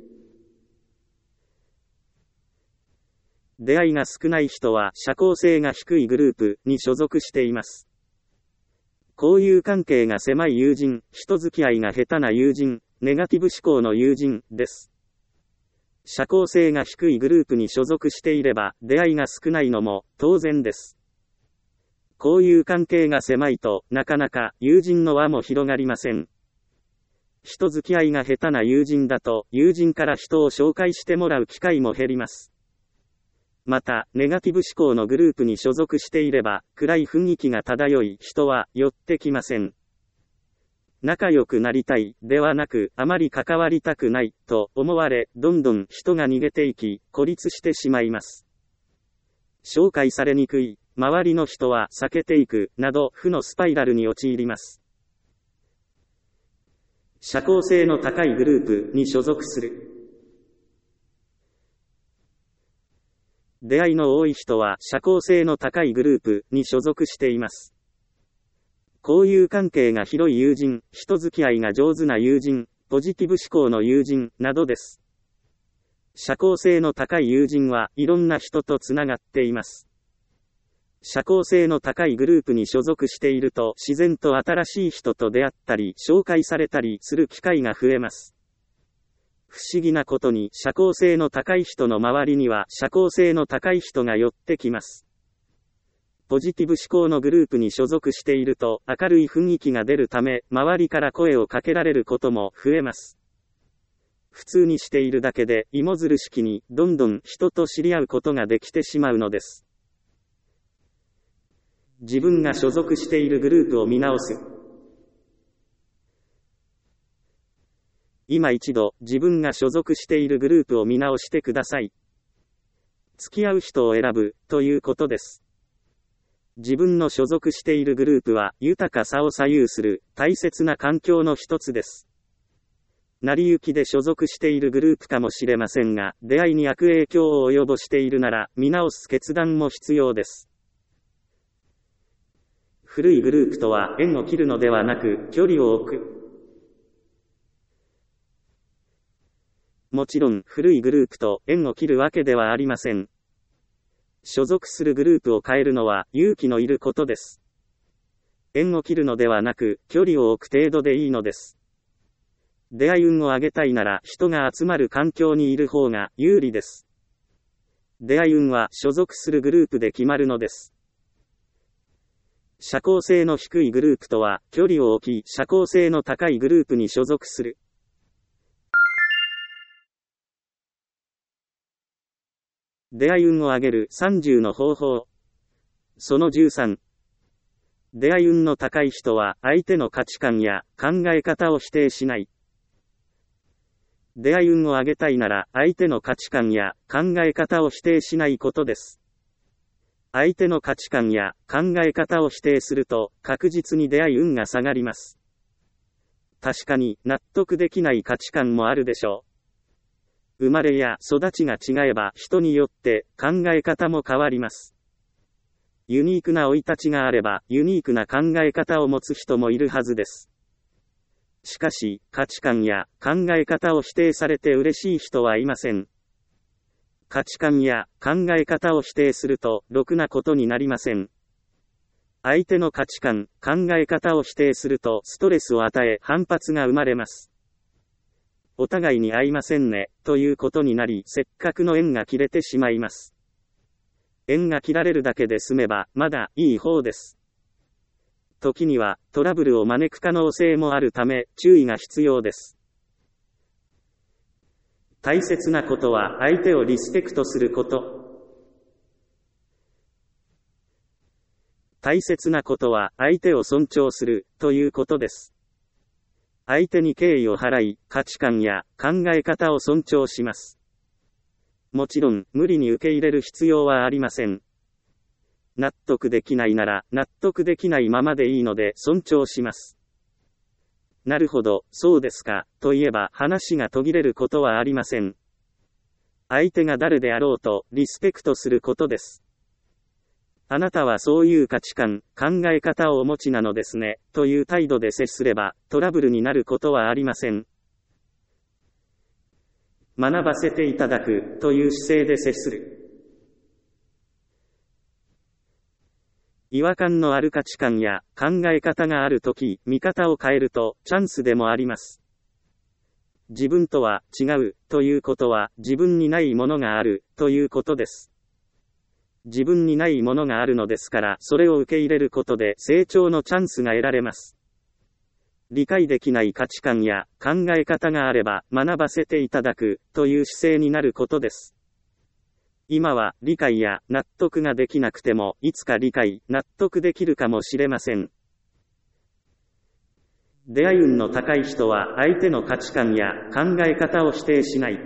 出会いが少ない人は社交性が低いグループに所属しています。交友関係が狭い友人、人付き合いが下手な友人、ネガティブ思考の友人です。 社交性が低いグループに所属していれば、出会いが少ないのも当然です。交友関係が狭いと、なかなか友人の輪も広がりません。人付き合いが下手な友人だと、友人から人を紹介してもらう機会も減ります。また、ネガティブ思考のグループに所属していれば、暗い雰囲気が漂い人は寄ってきません。仲良くなりたい、ではなく、あまり関わりたくない、と思われ、どんどん人が逃げていき、孤立してしまいます。紹介されにくい、周りの人は避けていく、など、負のスパイラルに陥ります。社交性の高いグループに所属する。出会いの多い人は社交性の高いグループに所属しています。交友関係が広い友人、人付き合いが上手な友人、ポジティブ思考の友人、などです。社交性の高い友人はいろんな人とつながっています。社交性の高いグループに所属していると自然と新しい人と出会ったり紹介されたりする機会が増えます。不思議なことに社交性の高い人の周りには社交性の高い人が寄ってきます。ポジティブ思考のグループに所属していると明るい雰囲気が出るため周りから声をかけられることも増えます。普通にしているだけで芋づる式にどんどん人と知り合うことができてしまうのです。自分が所属しているグループを見直す。今一度自分が所属しているグループを見直してください。付き合う人を選ぶということです。自分の所属しているグループは豊かさを左右する大切な環境の一つです。成り行きで所属しているグループかもしれませんが、出会いに悪影響を及ぼしているなら見直す決断も必要です。古いグループとは縁を切るのではなく距離を置く。もちろん古いグループと縁を切るわけではありません。所属するグループを変えるのは勇気のいることです。縁を切るのではなく距離を置く程度でいいのです。出会い運を上げたいなら人が集まる環境にいる方が有利です。出会い運は所属するグループで決まるのです。社交性の低いグループとは距離を置き社交性の高いグループに所属する。出会い運を上げる30の方法。その13。出会い運の高い人は相手の価値観や考え方を否定しない。出会い運を上げたいなら相手の価値観や考え方を否定しないことです。相手の価値観や考え方を否定すると確実に出会い運が下がります。確かに納得できない価値観もあるでしょう。生まれや育ちが違えば人によって考え方も変わります。ユニークな生い立ちがあればユニークな考え方を持つ人もいるはずです。しかし、価値観や考え方を否定されて嬉しい人はいません。価値観や考え方を否定するとろくなことになりません。相手の価値観、考え方を否定するとストレスを与え反発が生まれます。お互いに合いませんね、ということになり、せっかくの縁が切れてしまいます。縁が切られるだけで済めば、まだいい方です。時には、トラブルを招く可能性もあるため、注意が必要です。大切なことは、相手をリスペクトすること。大切なことは、相手を尊重する、ということです。相手に敬意を払い、価値観や考え方を尊重します。もちろん、無理に受け入れる必要はありません。納得できないなら、納得できないままでいいので尊重します。なるほど、そうですか、と言えば話が途切れることはありません。相手が誰であろうと、リスペクトすることです。あなたはそういう価値観、考え方をお持ちなのですね、という態度で接すれば、トラブルになることはありません。学ばせていただく、という姿勢で接する。違和感のある価値観や考え方があるとき、見方を変えると、チャンスでもあります。 自分とは違うということは自分にないものがあるということです。自分にないものがあるのですから、それを受け入れることで成長のチャンスが得られます。理解できない価値観や考え方があれば学ばせていただくという姿勢になることです。今は理解や納得ができなくても、いつか理解、納得できるかもしれません。出会い運の高い人は相手の価値観や考え方を否定しない。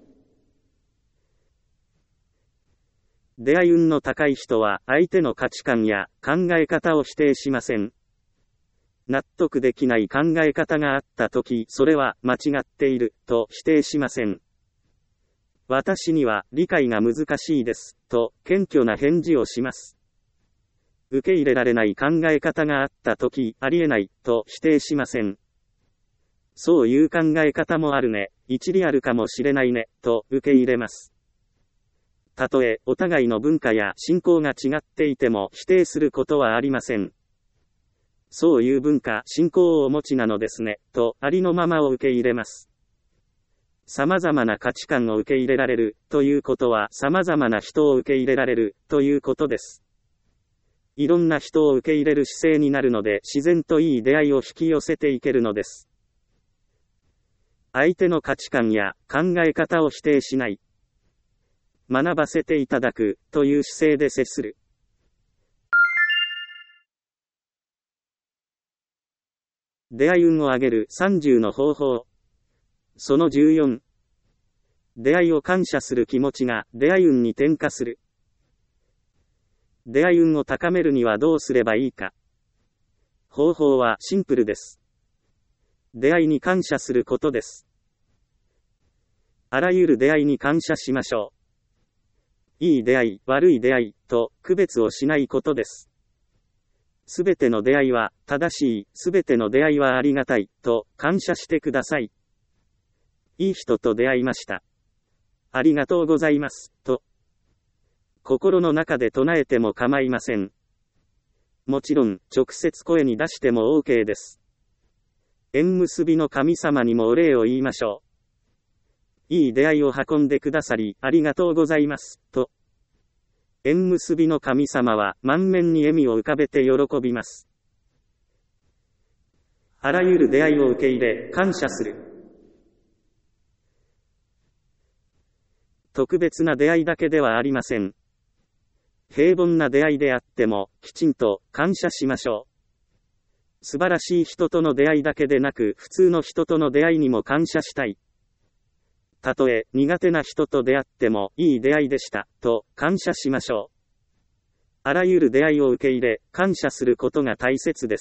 出会い運の高い人は相手の価値観や考え方を否定しません。納得できない考え方があったとき、それは間違っていると否定しません。私には理解が難しいです、と謙虚な返事をします。受け入れられない考え方があったとき、ありえない、と否定しません。そういう考え方もあるね、一理あるかもしれないね、と受け入れます。たとえお互いの文化や信仰が違っていても否定することはありません。そういう文化、信仰をお持ちなのですね、とありのままを受け入れます。様々な価値観を受け入れられるということは、様々な人を受け入れられるということです。いろんな人を受け入れる姿勢になるので、自然といい出会いを引き寄せていけるのです。相手の価値観や考え方を否定しない。学ばせていただくという姿勢で接する。出会い運を上げる30の方法。その14。出会いを感謝する気持ちが出会い運に転化する。出会い運を高めるにはどうすればいいか。方法はシンプルです。出会いに感謝することです。あらゆる出会いに感謝しましょう。いい出会い、悪い出会いと区別をしないことです。すべての出会いは正しい、すべての出会いはありがたいと感謝してください。いい人と出会いました。ありがとうございます、と。心の中で唱えても構いません。もちろん、直接声に出しても OK です。縁結びの神様にもお礼を言いましょう。いい出会いを運んでくださり、ありがとうございます、と。縁結びの神様は満面に笑みを浮かべて喜びます。あらゆる出会いを受け入れ、感謝する。特別な出会いだけではありません。平凡な出会いであっても、きちんと感謝しましょう。素晴らしい人との出会いだけでなく、普通の人との出会いにも感謝したい。たとえ苦手な人と出会っても、いい出会いでした、と感謝しましょう。あらゆる出会いを受け入れ、感謝することが大切です。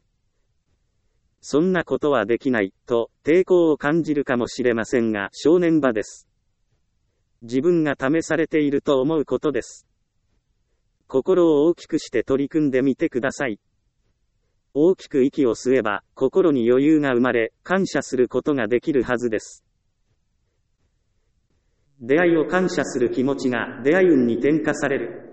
そんなことはできない、と抵抗を感じるかもしれませんが、正念場です。自分が試されていると思うことです。心を大きくして取り組んでみてください。大きく息を吸えば、心に余裕が生まれ、感謝することができるはずです。出会いを感謝する気持ちが出会い運に転化される。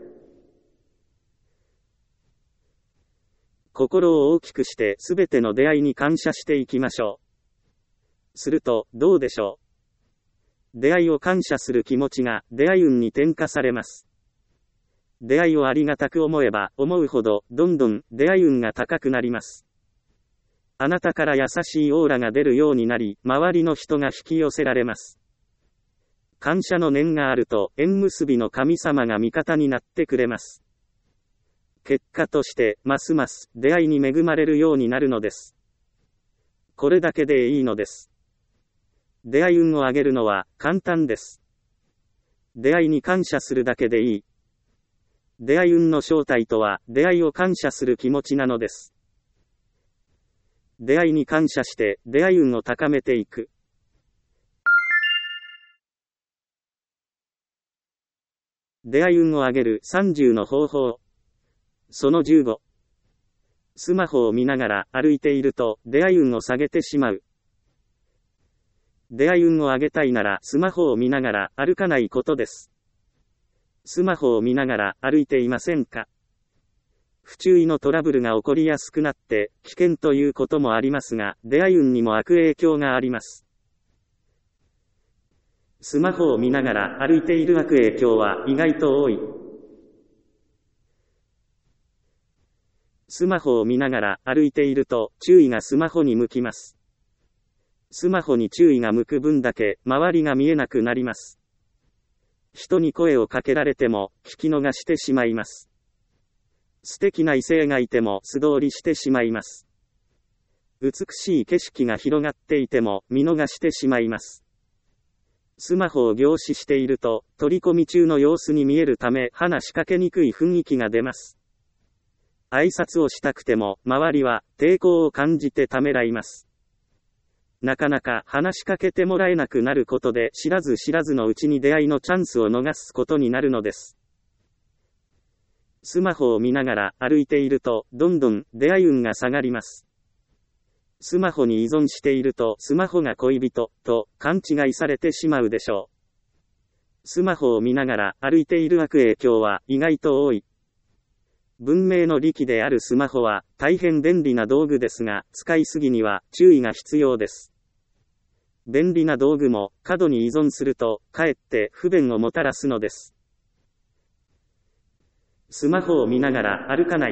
心を大きくしてすべての出会いに感謝していきましょう。すると、どうでしょう。出会いを感謝する気持ちが出会い運に転化されます。出会いをありがたく思えば思うほどどんどん出会い運が高くなります。あなたから優しいオーラが出るようになり、周りの人が引き寄せられます。感謝の念があると縁結びの神様が味方になってくれます。結果としてますます出会いに恵まれるようになるのです。これだけでいいのです。出会い運を上げるのは簡単です。出会いに感謝するだけでいい。出会い運の正体とは出会いを感謝する気持ちなのです。出会いに感謝して出会い運を高めていく。出会い運を上げる30の方法。その15。スマホを見ながら歩いていると出会い運を下げてしまう。出会い運を上げたいならスマホを見ながら歩かないことです。スマホを見ながら歩いていませんか？不注意のトラブルが起こりやすくなって危険ということもありますが、出会い運にも悪影響があります。 スマホを見ながら歩いている悪影響は意外と多い。スマホを見ながら歩いていると注意がスマホに向きます。スマホに注意が向く分だけ周りが見えなくなります。人に声をかけられても聞き逃してしまいます。素敵な異性がいても素通りしてしまいます。美しい景色が広がっていても見逃してしまいます。スマホを凝視していると取り込み中の様子に見えるため話しかけにくい雰囲気が出ます。挨拶をしたくても周りは抵抗を感じてためらいます。なかなか話しかけてもらえなくなることで知らず知らずのうちに出会いのチャンスを逃すことになるのです。スマホを見ながら歩いているとどんどん出会い運が下がります。スマホに依存しているとスマホが恋人と勘違いされてしまうでしょう。スマホを見ながら歩いている悪影響は意外と多い。文明の利器であるスマホは大変便利な道具ですが、使いすぎには注意が必要です。便利な道具も過度に依存するとかえって不便をもたらすのです。スマホを見ながら歩かない。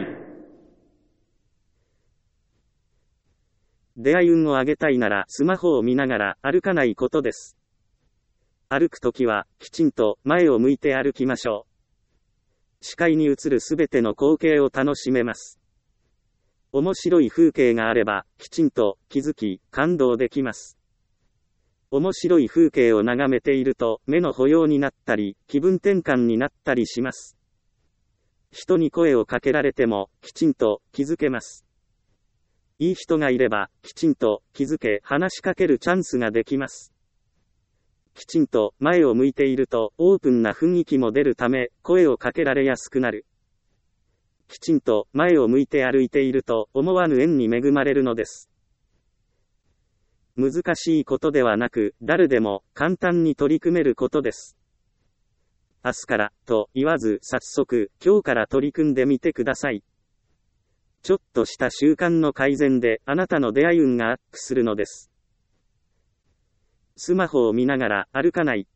出会い運を上げたいならスマホを見ながら歩かないことです。歩くときはきちんと前を向いて歩きましょう。視界に映るすべての光景を楽しめます。面白い風景があれば、きちんと気づき、感動できます。面白い風景を眺めていると、目の保養になったり、気分転換になったりします。人に声をかけられても、きちんと気づけます。いい人がいれば、きちんと気づけ、話しかけるチャンスができます。きちんと前を向いているとオープンな雰囲気も出るため声をかけられやすくなる。きちんと前を向いて歩いていると思わぬ縁に恵まれるのです。難しいことではなく誰でも簡単に取り組めることです。明日からと言わず早速今日から取り組んでみてください。ちょっとした習慣の改善であなたの出会い運がアップするのです。スマホを見ながら歩かない。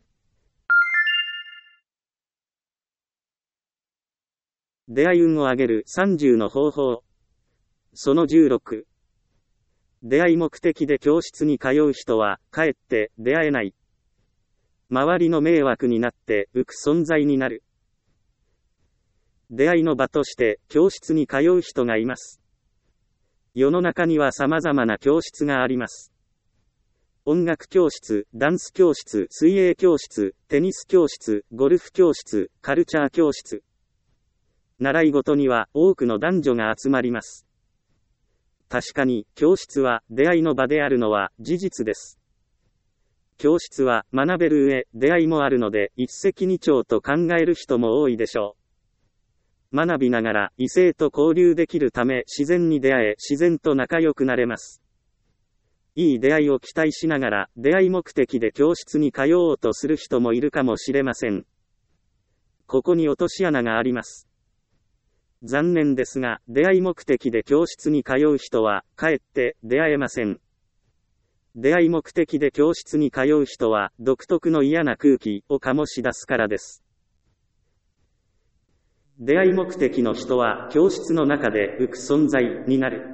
出会い運を上げる30の方法。その16。出会い目的で教室に通う人は、かえって出会えない。周りの迷惑になって浮く存在になる。出会いの場として教室に通う人がいます。世の中には様々な教室があります。音楽教室、ダンス教室、水泳教室、テニス教室、ゴルフ教室、カルチャー教室。習い事には多くの男女が集まります。確かに、教室は出会いの場であるのは事実です。教室は学べる上、出会いもあるので、一石二鳥と考える人も多いでしょう。学びながら異性と交流できるため自然に出会え、自然と仲良くなれます。いい出会いを期待しながら、出会い目的で教室に通おうとする人もいるかもしれません。ここに落とし穴があります。残念ですが、出会い目的で教室に通う人は、かえって出会えません。出会い目的で教室に通う人は、独特の嫌な空気を醸し出すからです。出会い目的の人は、教室の中で浮く存在になる。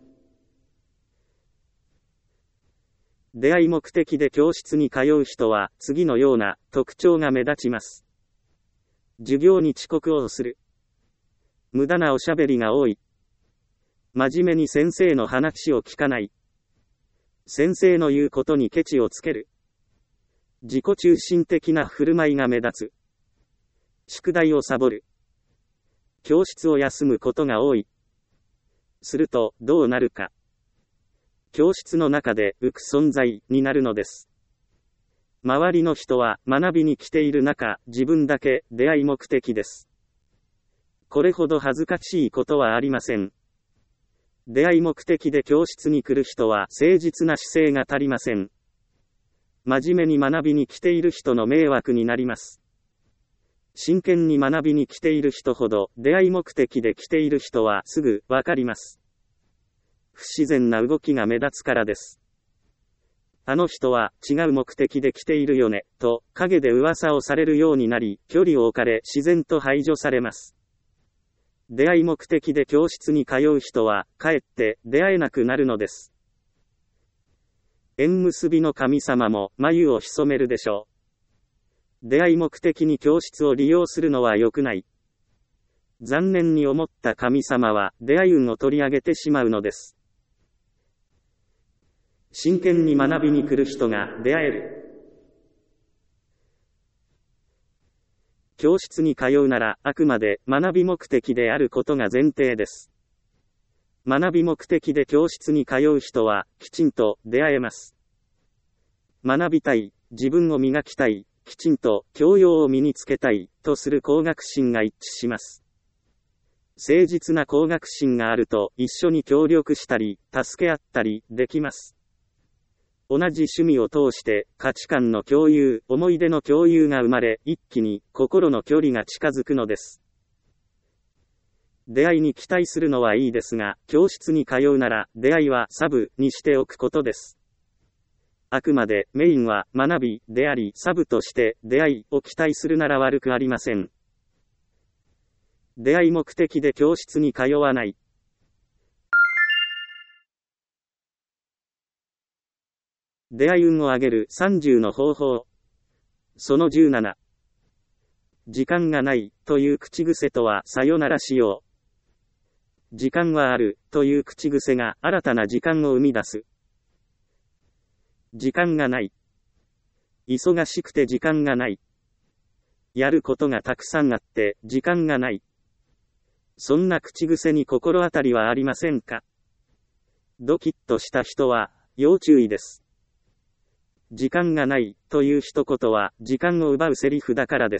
出会い目的で教室に通う人は、次のような特徴が目立ちます。授業に遅刻をする。無駄なおしゃべりが多い。真面目に先生の話を聞かない。先生の言うことにケチをつける。自己中心的な振る舞いが目立つ。宿題をサボる。教室を休むことが多い。すると、どうなるか。教室の中で浮く存在になるのです。周りの人は学びに来ている中、自分だけ出会い目的です。これほど恥ずかしいことはありません。出会い目的で教室に来る人は誠実な姿勢が足りません。真面目に学びに来ている人の迷惑になります。真剣に学びに来ている人ほど出会い目的で来ている人はすぐわかります。不自然な動きが目立つからです。 あの人は違う目的で来ているよね、と陰で噂をされるようになり、距離を置かれ自然と排除されます。出会い目的で教室に通う人は、かえって出会えなくなるのです。縁結びの神様も眉を潜めるでしょう。出会い目的に教室を利用するのは良くない。残念に思った神様は出会い運を取り上げてしまうのです。真剣に学びに来る人が出会える。教室に通うならあくまで学び目的であることが前提です。学び目的で教室に通う人はきちんと出会えます。学びたい、自分を磨きたい、きちんと教養を身につけたいとする向学心が一致します。誠実な向学心があると一緒に協力したり助け合ったりできます。同じ趣味を通して価値観の共有、思い出の共有が生まれ、一気に心の距離が近づくのです。出会いに期待するのはいいですが、教室に通うなら出会いはサブにしておくことです。あくまでメインは学びであり、サブとして出会いを期待するなら悪くありません。出会い目的で教室に通わない。出会い運を上げる30の方法。その17。時間がないという口癖とはさよならしよう。時間はあるという口癖が新たな時間を生み出す。時間がない。忙しくて時間がない。やることがたくさんあって時間がない。そんな口癖に心当たりはありませんか？ドキッとした人は要注意です。時間がないという一言は時間を奪うセリフだからです。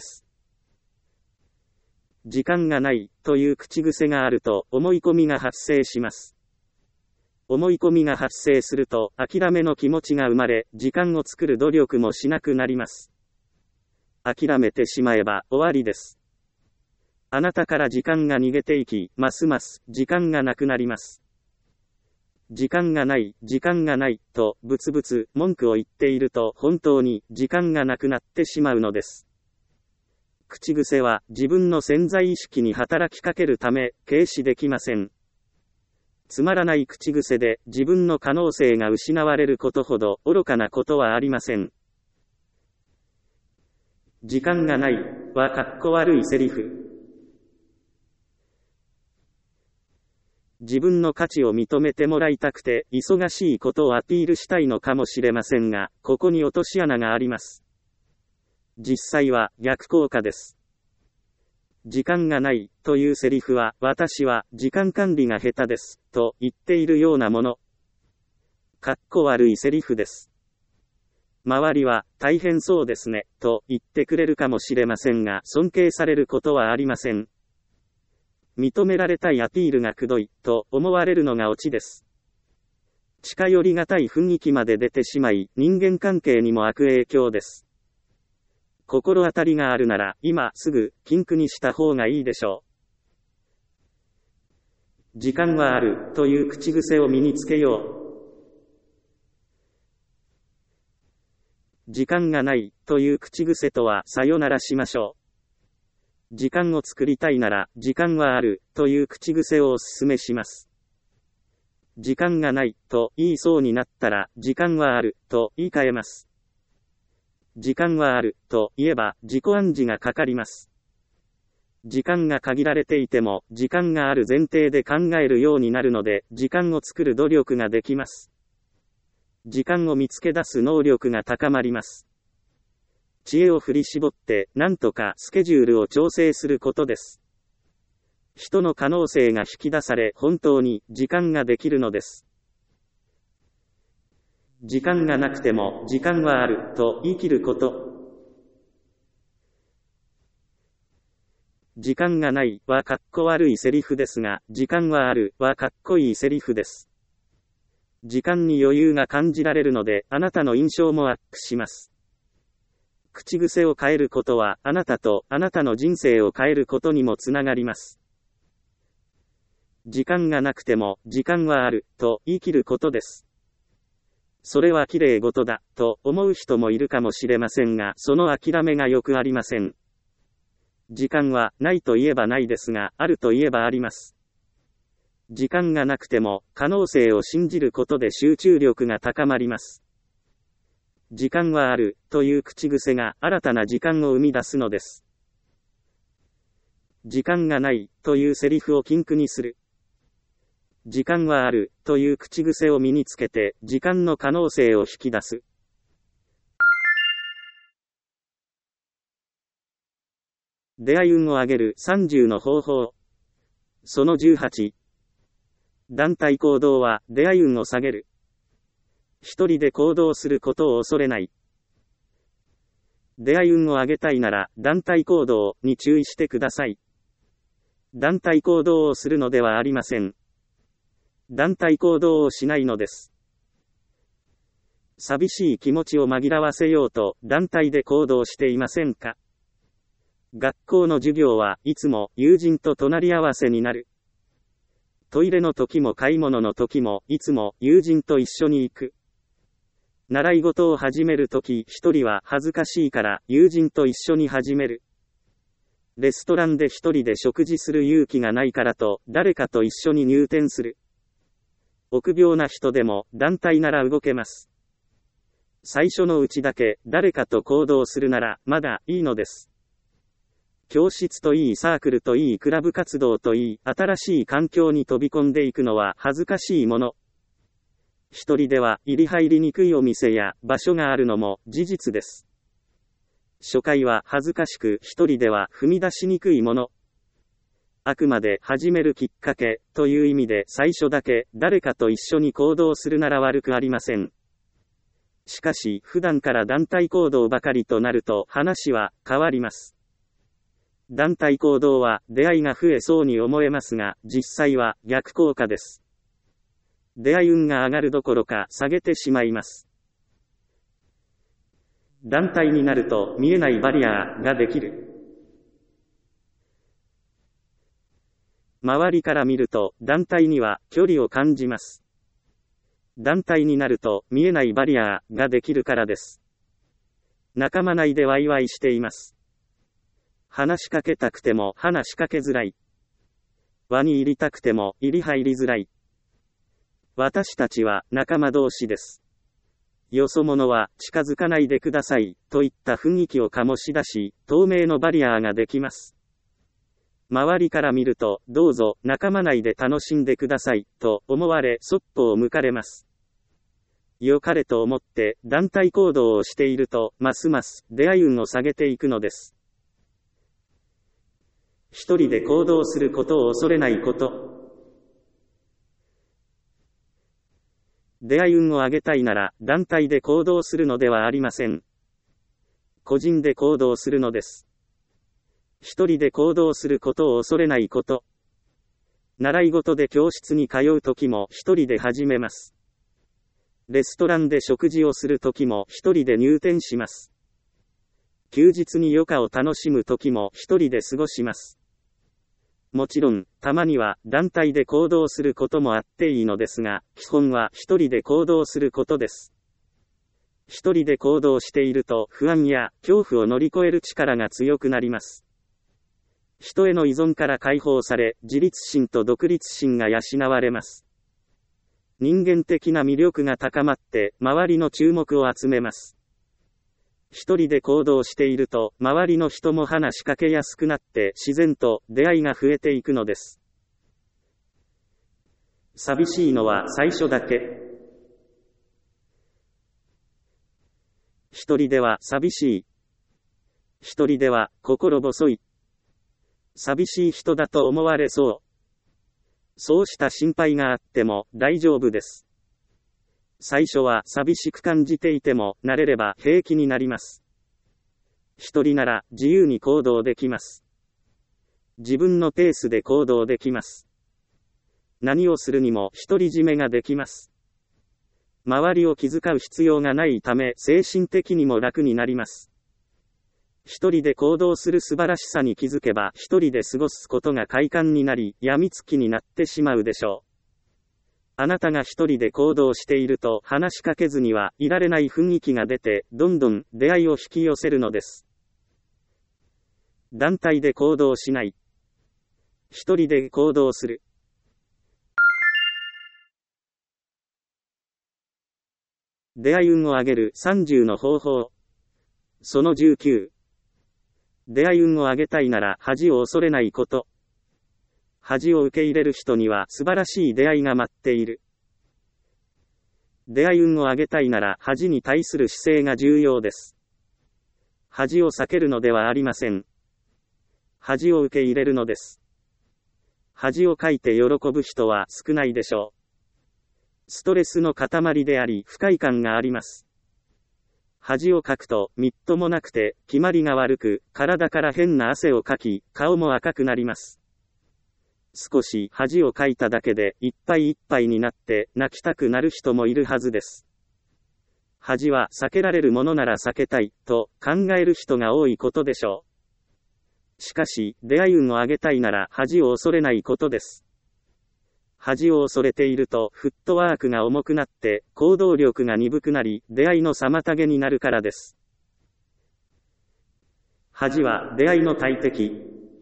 時間がないという口癖があると思い込みが発生します。思い込みが発生すると諦めの気持ちが生まれ、時間を作る努力もしなくなります。諦めてしまえば終わりです。あなたから時間が逃げていき、ますます時間がなくなります。時間がない、時間がない、とブツブツ文句を言っていると本当に時間がなくなってしまうのです。口癖は自分の潜在意識に働きかけるため、軽視できません。つまらない口癖で自分の可能性が失われることほど愚かなことはありません。時間がないはかっこ悪いセリフ。自分の価値を認めてもらいたくて忙しいことをアピールしたいのかもしれませんが、ここに落とし穴があります。実際は逆効果です。時間がないというセリフは、私は時間管理が下手ですと言っているようなもの。かっこ悪いセリフです。周りは大変そうですねと言ってくれるかもしれませんが、尊敬されることはありません。認められたいアピールがくどいと思われるのがオチです。近寄りがたい雰囲気まで出てしまい、人間関係にも悪影響です。心当たりがあるなら今すぐ禁句にした方がいいでしょう。時間はあるという口癖を身につけよう。時間がないという口癖とはさよならしましょう。時間を作りたいなら時間はあるという口癖をお勧めします。時間がないと言いそうになったら時間はあると言い換えます。時間はあると言えば自己暗示がかかります。時間が限られていても時間がある前提で考えるようになるので、時間を作る努力ができます。時間を見つけ出す能力が高まります。知恵を振り絞って何とかスケジュールを調整することです。人の可能性が引き出され、本当に時間ができるのです。時間がなくても時間はあると言い切ること。時間がないはかっこ悪いセリフですが、時間はあるはかっこいいセリフです。時間に余裕が感じられるので、あなたの印象もアップします。口癖を変えることは、あなたとあなたの人生を変えることにもつながります。時間がなくても時間はあると言い切ることです。 それは綺麗事だ、と思う人もいるかもしれませんが、その諦めがよくありません。時間は、ないと言えばないですが、あると言えばあります。時間がなくても、可能性を信じることで集中力が高まります。時間はある、という口癖が、新たな時間を生み出すのです。時間がない、というセリフを禁句にする。時間はある、という口癖を身につけて、時間の可能性を引き出す。出会い運を上げる30の方法。その18。団体行動は出会い運を下げる。一人で行動することを恐れない。出会い運を上げたいなら団体行動に注意してください。団体行動をするのではありません。団体行動をしないのです。寂しい気持ちを紛らわせようと団体で行動していませんか？学校の授業はいつも友人と隣り合わせになる。トイレの時も買い物の時もいつも友人と一緒に行く。習い事を始める時一人は恥ずかしいから友人と一緒に始める。レストランで一人で食事する勇気がないからと誰かと一緒に入店する。臆病な人でも団体なら動けます。最初のうちだけ誰かと行動するならまだいいのです。教室といいサークルといいクラブ活動といい新しい環境に飛び込んでいくのは恥ずかしいもの。一人では入り入りにくいお店や場所があるのも事実です。初回は恥ずかしく一人では踏み出しにくいもの。あくまで始めるきっかけという意味で最初だけ誰かと一緒に行動するなら悪くありません。しかし普段から団体行動ばかりとなると話は変わります。団体行動は出会いが増えそうに思えますが、実際は逆効果です。出会い運が上がるどころか下げてしまいます。団体になると見えないバリアができる。周りから見ると団体には距離を感じます。団体になると見えないバリアができるからです。仲間内でワイワイしています。話しかけたくても話しかけづらい。輪に入りたくても入り入りづらい。私たちは仲間同士です。よそ者は近づかないでくださいといった雰囲気を醸し出し、透明のバリアができます。周りから見ると、どうぞ仲間内で楽しんでくださいと思われ、そっぽを向かれます。良かれと思って団体行動をしていると、ますます出会い運を下げていくのです。一人で行動することを恐れないこと。出会い運を上げたいなら団体で行動するのではありません。個人で行動するのです。一人で行動することを恐れないこと。習い事で教室に通うときも一人で始めます。レストランで食事をするときも一人で入店します。休日に余暇を楽しむときも一人で過ごします。もちろん、たまには団体で行動することもあっていいのですが、基本は一人で行動することです。一人で行動していると不安や恐怖を乗り越える力が強くなります。人への依存から解放され、自立心と独立心が養われます。人間的な魅力が高まって、周りの注目を集めます。一人で行動していると、周りの人も話しかけやすくなって、自然と出会いが増えていくのです。寂しいのは最初だけ。一人では寂しい。一人では心細い。寂しい人だと思われそう。そうした心配があっても大丈夫です。最初は寂しく感じていても慣れれば平気になります。一人なら自由に行動できます。自分のペースで行動できます。何をするにも独り占めができます。周りを気遣う必要がないため精神的にも楽になります。一人で行動する素晴らしさに気づけば一人で過ごすことが快感になり、病みつきになってしまうでしょう。 あなたが一人で行動していると話しかけずにはいられない雰囲気が出て、どんどん出会いを引き寄せるのです。団体で行動しない。一人で行動する。出会い運を上げる30の方法。その19。出会い運を上げたいなら恥を恐れないこと。恥を受け入れる人には素晴らしい出会いが待っている。出会い運を上げたいなら恥に対する姿勢が重要です。恥を避けるのではありません。恥を受け入れるのです。恥をかいて喜ぶ人は少ないでしょう。ストレスの塊であり不快感があります。恥をかくとみっともなくて決まりが悪く、体から変な汗をかき、顔も赤くなります。少し恥をかいただけでいっぱいいっぱいになって泣きたくなる人もいるはずです。恥は避けられるものなら避けたいと考える人が多いことでしょう。しかし、出会い運を上げたいなら恥を恐れないことです。恥を恐れているとフットワークが重くなって行動力が鈍くなり出会いの妨げになるからです。恥は出会いの大敵。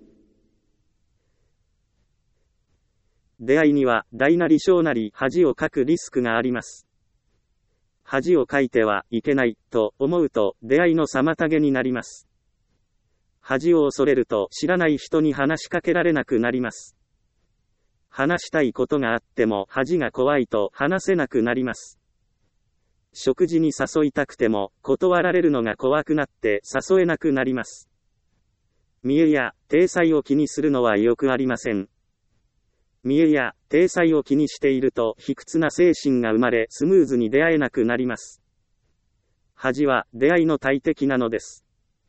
出会いには大なり小なり恥をかくリスクがあります。恥をかいてはいけないと思うと出会いの妨げになります。恥を恐れると知らない人に話しかけられなくなります。話したいことがあっても恥が怖いと話せなくなります。食事に誘いたくても断られるのが怖くなって誘えなくなります。見栄や体裁を気にするのはよくありません。見栄や体裁を気にしていると卑屈な精神が生まれスムーズに出会えなくなります。恥は出会いの大敵なのです。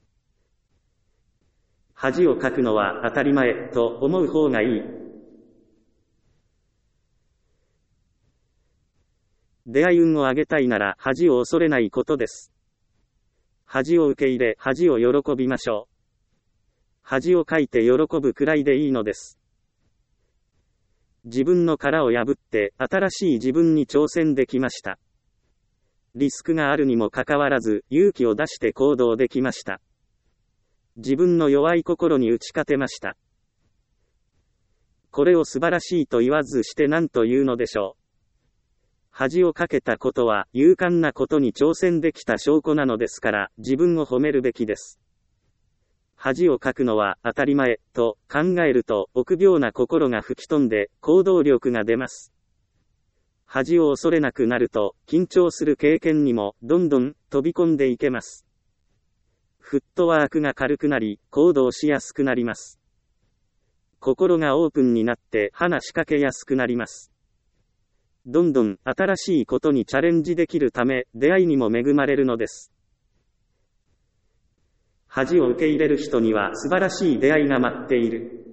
恥をかくのは当たり前と思う方がいい。出会い運を上げたいなら恥を恐れないことです。恥を受け入れ恥を喜びましょう。恥をかいて喜ぶくらいでいいのです。自分の殻を破って新しい自分に挑戦できました。リスクがあるにもかかわらず勇気を出して行動できました。自分の弱い心に打ち勝てました。これを素晴らしいと言わずして何と言うのでしょう。恥をかけたことは勇敢なことに挑戦できた証拠なのですから自分を褒めるべきです。恥をかくのは当たり前と考えると臆病な心が吹き飛んで行動力が出ます。恥を恐れなくなると緊張する経験にもどんどん飛び込んでいけます。フットワークが軽くなり行動しやすくなります。心がオープンになって話しかけやすくなります。どんどん新しいことにチャレンジできるため出会いにも恵まれるのです。恥を受け入れる人には素晴らしい出会いが待っている。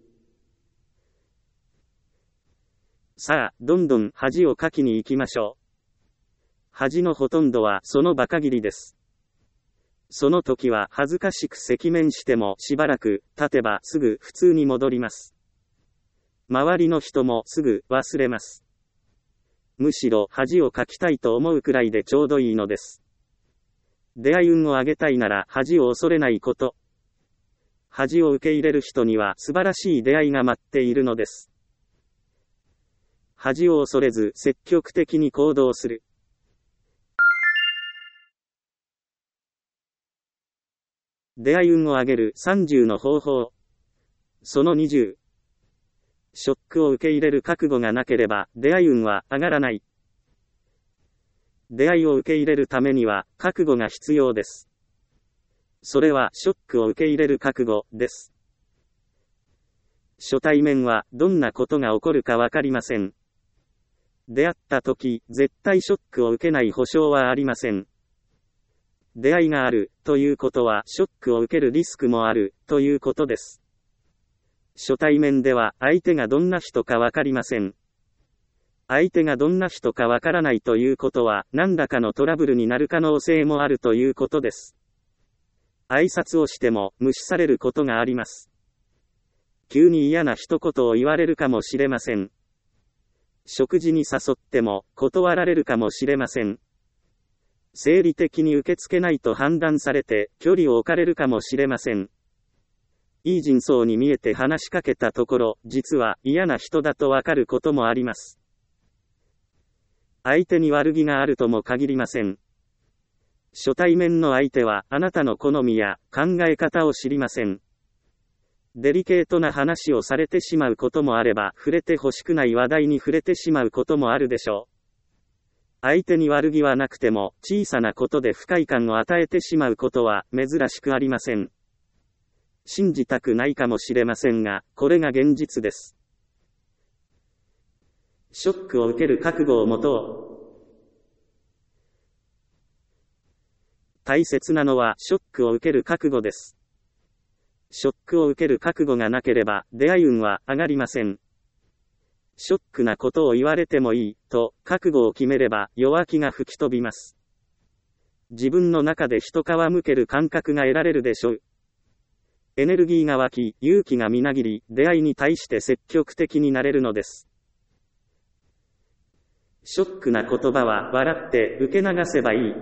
さあ、どんどん恥をかきに行きましょう。恥のほとんどはその場限りです。その時は恥ずかしく赤面してもしばらく経てばすぐ普通に戻ります。周りの人もすぐ忘れます。むしろ恥をかきたいと思うくらいでちょうどいいのです。出会い運を上げたいなら恥を恐れないこと。恥を受け入れる人には素晴らしい出会いが待っているのです。恥を恐れず積極的に行動する。出会い運を上げる30の方法。その20。ショックを受け入れる覚悟がなければ出会い運は上がらない。出会いを受け入れるためには覚悟が必要です。それはショックを受け入れる覚悟です。初対面はどんなことが起こるかわかりません。出会った時、絶対ショックを受けない保証はありません。出会いがあるということはショックを受けるリスクもあるということです。初対面では相手がどんな人かわかりません。相手がどんな人かわからないということは何らかのトラブルになる可能性もあるということです。挨拶をしても無視されることがあります。急に嫌な一言を言われるかもしれません。 食事に誘っても断られるかもしれません。生理的に受け付けないと判断されて距離を置かれるかもしれません。いい人相に見えて話しかけたところ、実は嫌な人だとわかることもあります。相手に悪気があるとも限りません。初対面の相手はあなたの好みや考え方を知りません。デリケートな話をされてしまうこともあれば、触れてほしくない話題に触れてしまうこともあるでしょう。相手に悪気はなくても、小さなことで不快感を与えてしまうことは珍しくありません。信じたくないかもしれませんが、これが現実です。ショックを受ける覚悟を持とう。大切なのはショックを受ける覚悟です。ショックを受ける覚悟がなければ出会い運は上がりません。ショックなことを言われてもいいと覚悟を決めれば弱気が吹き飛びます。自分の中で一皮むける感覚が得られるでしょう。エネルギーが湧き、勇気がみなぎり、出会いに対して積極的になれるのです。ショックな言葉は笑って受け流せばいい。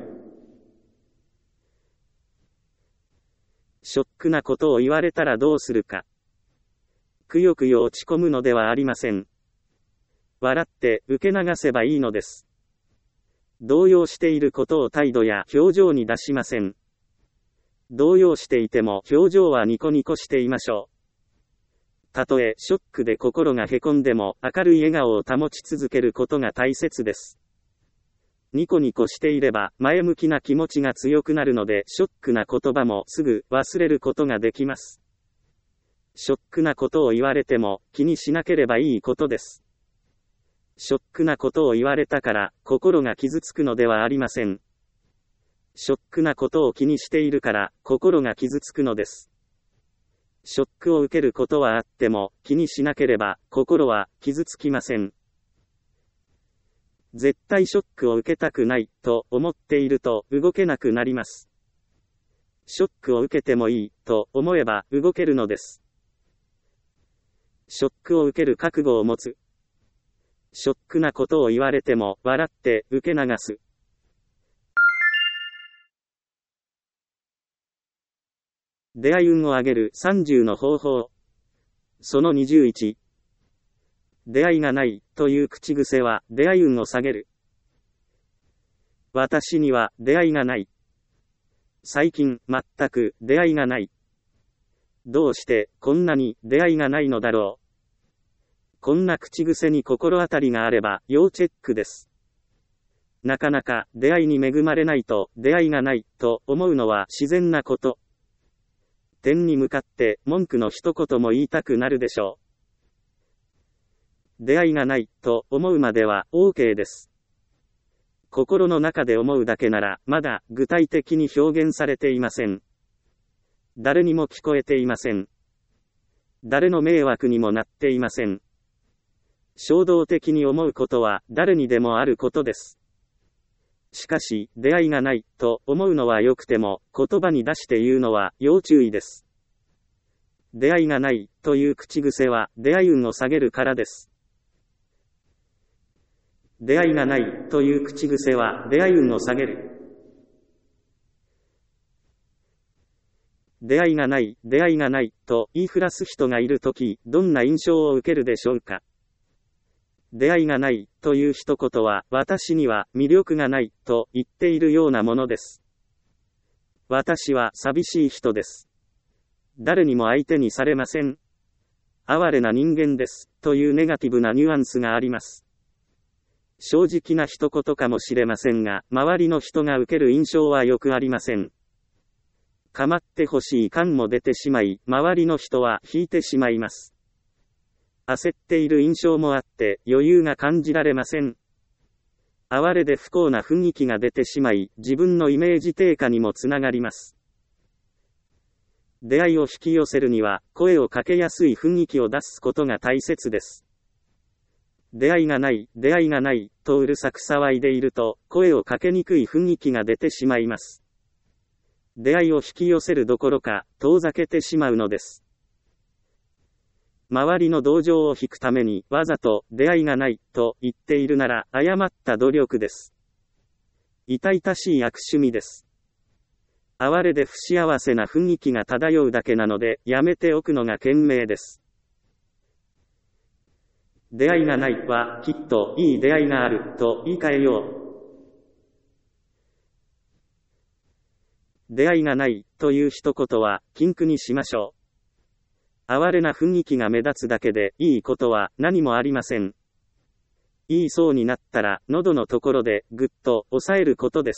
ショックなことを言われたらどうするか。くよくよ落ち込むのではありません。笑って受け流せばいいのです。動揺していることを態度や表情に出しません。動揺していても表情はニコニコしていましょう。たとえショックで心がへこんでも明るい笑顔を保ち続けることが大切です。ニコニコしていれば前向きな気持ちが強くなるので、ショックな言葉もすぐ忘れることができます。ショックなことを言われても気にしなければいいことです。ショックなことを言われたから心が傷つくのではありません。ショックなことを気にしているから心が傷つくのです。ショックを受けることはあっても気にしなければ心は傷つきません。絶対ショックを受けたくないと思っていると動けなくなります。ショックを受けてもいいと思えば動けるのです。ショックを受ける覚悟を持つ。ショックなことを言われても笑って受け流す。出会い運を上げる30の方法。その21。出会いがないという口癖は出会い運を下げる。私には出会いがない。最近全く出会いがない。どうしてこんなに出会いがないのだろう。こんな口癖に心当たりがあれば要チェックです。なかなか出会いに恵まれないと出会いがないと思うのは自然なこと。天に向かって文句の一言も言いたくなるでしょう。出会いがないと思うまでは OK です。心の中で思うだけならまだ具体的に表現されていません。誰にも聞こえていません。誰の迷惑にもなっていません。衝動的に思うことは誰にでもあることです。しかし、出会いがないと思うのは良くても、言葉に出して言うのは要注意です。出会いがないという口癖は出会い運を下げるからです。出会いがないという口癖は出会い運を下げる。出会いがない、出会いがないと言いふらす人がいるとき、どんな印象を受けるでしょうか。出会いがないという一言は私には魅力がないと言っているようなものです。私は寂しい人です。誰にも相手にされません。哀れな人間ですというネガティブなニュアンスがあります。正直な一言かもしれませんが、周りの人が受ける印象はよくありません。構ってほしい感も出てしまい、周りの人は引いてしまいます。焦っている印象もあって余裕が感じられません。哀れで不幸な雰囲気が出てしまい、自分のイメージ低下にもつながります。出会いを引き寄せるには、声をかけやすい雰囲気を出すことが大切です。出会いがない、出会いがない、とうるさく騒いでいると、声をかけにくい雰囲気が出てしまいます。出会いを引き寄せるどころか、遠ざけてしまうのです。 周りの同情を引くためにわざと出会いがないと言っているなら誤った努力です。痛々しい悪趣味です。哀れで不幸せな雰囲気が漂うだけなのでやめておくのが賢明です。出会いがないはきっといい出会いがあると言い換えよう。出会いがないという一言は禁句にしましょう。哀れな雰囲気が目立つだけでいいことは何もありません。言いそうになったら喉のところでぐっと押さえることです。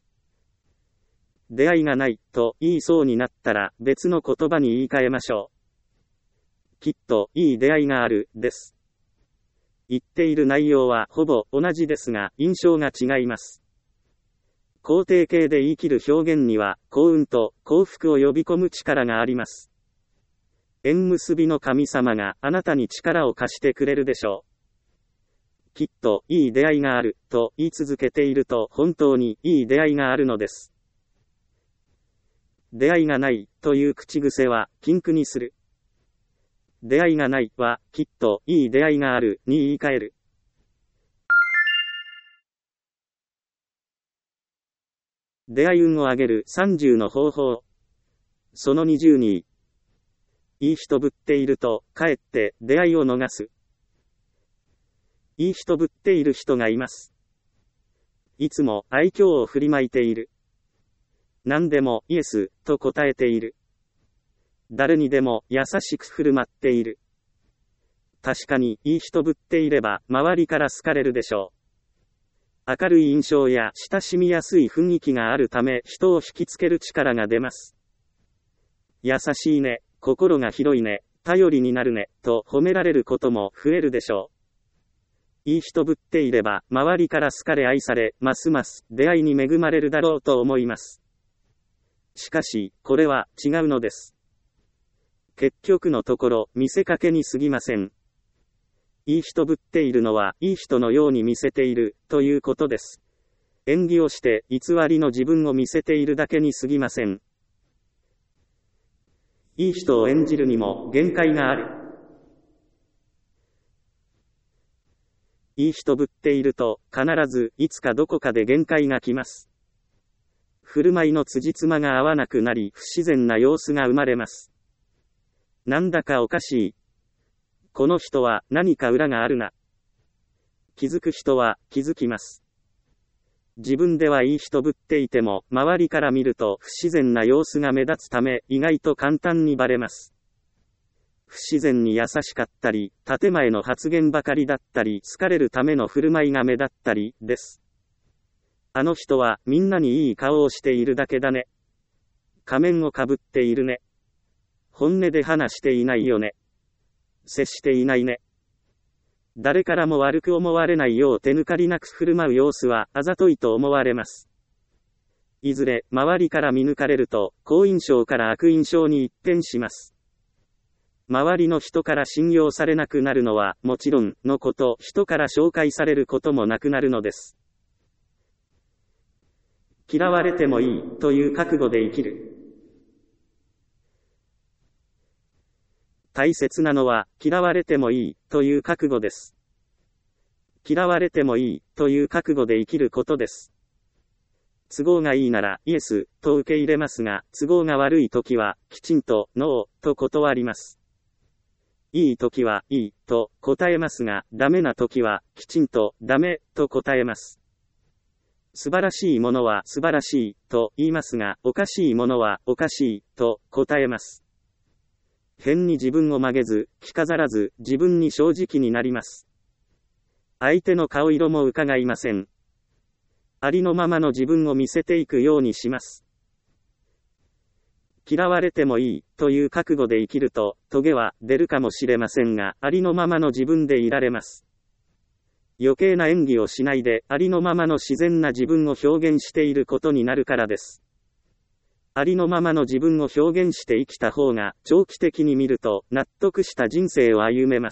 出会いがないと言いそうになったら別の言葉に言い換えましょう。きっといい出会いがあるです。言っている内容はほぼ同じですが印象が違います。肯定形で言い切る表現には幸運と幸福を呼び込む力があります。縁結びの神様があなたに力を貸してくれるでしょう。きっといい出会いがあると言い続けていると本当にいい出会いがあるのです。出会いがないという口癖は禁句にする。出会いがないはきっといい出会いがあるに言い換える。出会い運を上げる30の方法。その20に、いい人ぶっていると、かえって出会いを逃す。いい人ぶっている人がいます。いつも愛嬌を振りまいている。何でもイエスと答えている。誰にでも優しく振る舞っている。確かにいい人ぶっていれば周りから好かれるでしょう。明るい印象や親しみやすい雰囲気があるため人を引きつける力が出ます。優しいね、心が広いね、頼りになるね、と褒められることも増えるでしょう。いい人ぶっていれば周りから好かれ愛され、ますます出会いに恵まれるだろうと思います。しかし、これは違うのです。結局のところ、見せかけに過ぎません。いい人ぶっているのは、いい人のように見せている、ということです。演技をして、偽りの自分を見せているだけに過ぎません。いい人を演じるにも、限界がある。いい人ぶっていると、必ず、いつかどこかで限界が来ます。振る舞いの辻褄が合わなくなり、不自然な様子が生まれます。なんだかおかしい。この人は何か裏があるな。気づく人は気づきます。自分ではいい人ぶっていても、周りから見ると不自然な様子が目立つため、意外と簡単にバレます。不自然に優しかったり、建前の発言ばかりだったり、好かれるための振る舞いが目立ったり、です。あの人はみんなにいい顔をしているだけだね。仮面をかぶっているね。本音で話していないよね。接していないね。誰からも悪く思われないよう手抜かりなく振る舞う様子はあざといと思われます。いずれ周りから見抜かれると好印象から悪印象に一変します。周りの人から信用されなくなるのはもちろんのこと、人から紹介されることもなくなるのです。嫌われてもいいという覚悟で生きる。大切なのは、嫌われてもいい、という覚悟です。嫌われてもいい、という覚悟で生きることです。都合がいいなら、イエス、と受け入れますが、都合が悪いときは、きちんと、ノー、と断ります。いいときは、いい、と答えますが、ダメなときは、きちんと、ダメ、と答えます。素晴らしいものは素晴らしい、と言いますが、おかしいものはおかしい、と答えます。変に自分を曲げず、着飾らず、自分に正直になります。相手の顔色も伺いません。ありのままの自分を見せていくようにします。嫌われてもいい、という覚悟で生きると、トゲは出るかもしれませんが、ありのままの自分でいられます。余計な演技をしないで、ありのままの自然な自分を表現していることになるからです。ありのままの自分を表現して生きた方が、長期的に見ると、納得した人生を歩めます。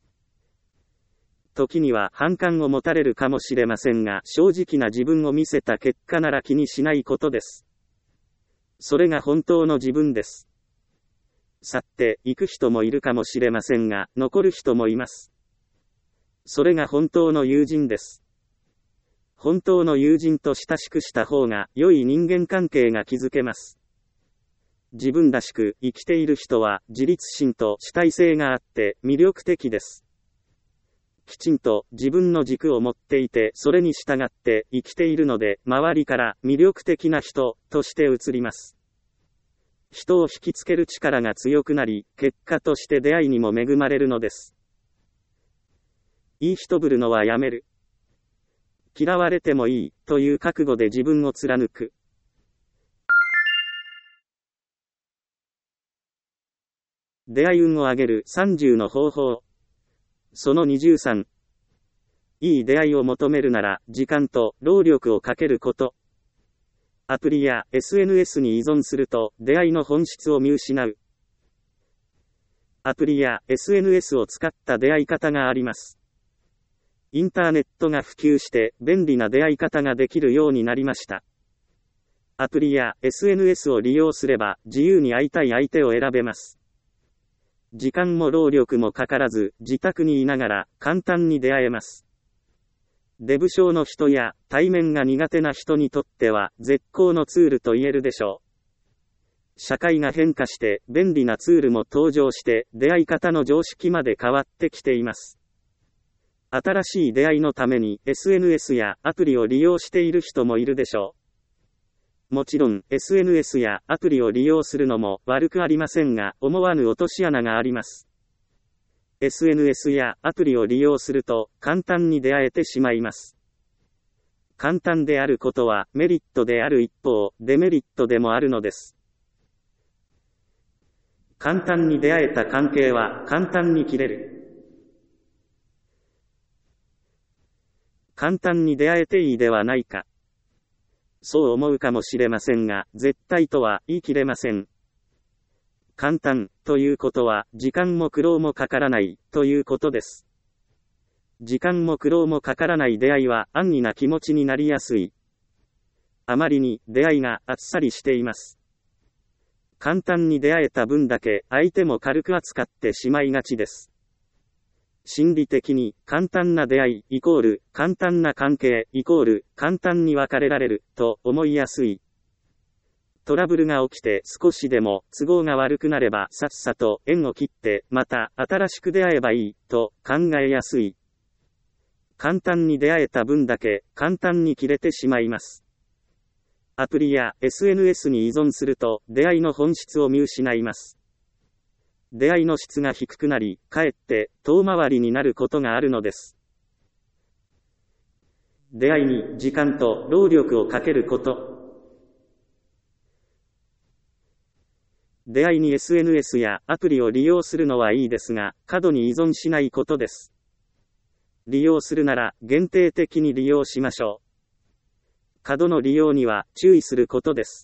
時には反感を持たれるかもしれませんが、正直な自分を見せた結果なら気にしないことです。それが本当の自分です。 去っていく人もいるかもしれませんが、残る人もいます。それが本当の友人です。本当の友人と親しくした方が良い人間関係が築けます。自分らしく生きている人は自立心と主体性があって魅力的です。きちんと自分の軸を持っていてそれに従って生きているので周りから魅力的な人として映ります。人を引きつける力が強くなり、結果として出会いにも恵まれるのです。いい人ぶるのはやめる。嫌われてもいいという覚悟で自分を貫く。出会い運を上げる30の方法。その23。いい出会いを求めるなら、時間と労力をかけること。アプリや SNS に依存すると、出会いの本質を見失う。アプリや SNS を使った出会い方があります。インターネットが普及して便利な出会い方ができるようになりました。アプリや SNS を利用すれば自由に会いたい相手を選べます。時間も労力もかからず自宅にいながら簡単に出会えます。デブ症の人や対面が苦手な人にとっては絶好のツールと言えるでしょう。社会が変化して便利なツールも登場して出会い方の常識まで変わってきています。新しい出会いのために SNS やアプリを利用している人もいるでしょう。もちろん SNS やアプリを利用するのも悪くありませんが、思わぬ落とし穴があります。SNS やアプリを利用すると簡単に出会えてしまいます。簡単であることはメリットである一方、デメリットでもあるのです。簡単に出会えた関係は簡単に切れる。簡単に出会えていいではないか。そう思うかもしれませんが、絶対とは言い切れません。簡単ということは、時間も苦労もかからないということです。時間も苦労もかからない出会いは安易な気持ちになりやすい。あまりに出会いがあっさりしています。簡単に出会えた分だけ相手も軽く扱ってしまいがちです。心理的に簡単な出会いイコール簡単な関係イコール簡単に別れられると思いやすい。トラブルが起きて少しでも都合が悪くなればさっさと縁を切ってまた新しく出会えばいいと考えやすい。簡単に出会えた分だけ簡単に切れてしまいます。アプリや SNS に依存すると出会いの本質を見失います。出会いの質が低くなり、かえって遠回りになることがあるのです。出会いに時間と労力をかけること。出会いに SNS やアプリを利用するのはいいですが、過度に依存しないことです。利用するなら限定的に利用しましょう。過度の利用には注意することです。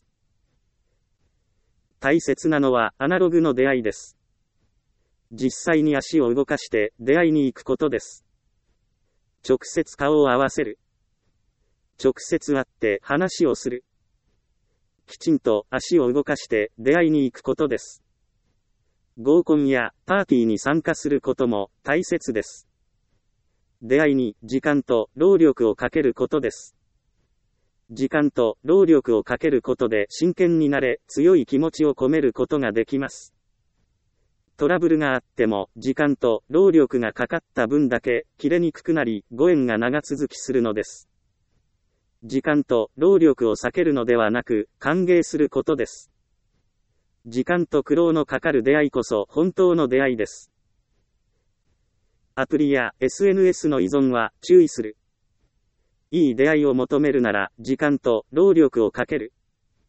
大切なのはアナログの出会いです。実際に足を動かして出会いに行くことです。直接顔を合わせる。直接会って話をする。きちんと足を動かして出会いに行くことです。合コンやパーティーに参加することも大切です。出会いに時間と労力をかけることです。時間と労力をかけることで真剣になれ、強い気持ちを込めることができます。トラブルがあっても、時間と労力がかかった分だけ、切れにくくなり、ご縁が長続きするのです。時間と労力を避けるのではなく、歓迎することです。時間と苦労のかかる出会いこそ本当の出会いです。アプリや SNS の依存は注意する。いい出会いを求めるなら、時間と労力をかける。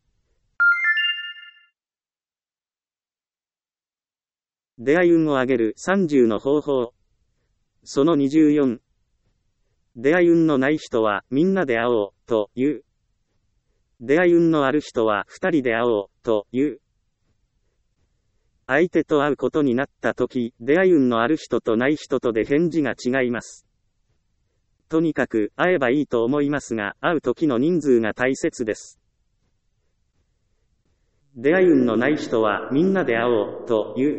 出会い運を上げる30の方法。その24。出会い運のない人はみんなで会おうと言う。出会い運のある人は2人で会おうと言う。相手と会うことになったとき、出会い運のある人とない人とで返事が違います。とにかく会えばいいと思いますが、会う時の人数が大切です。 出会い運のない人はみんなで会おうという。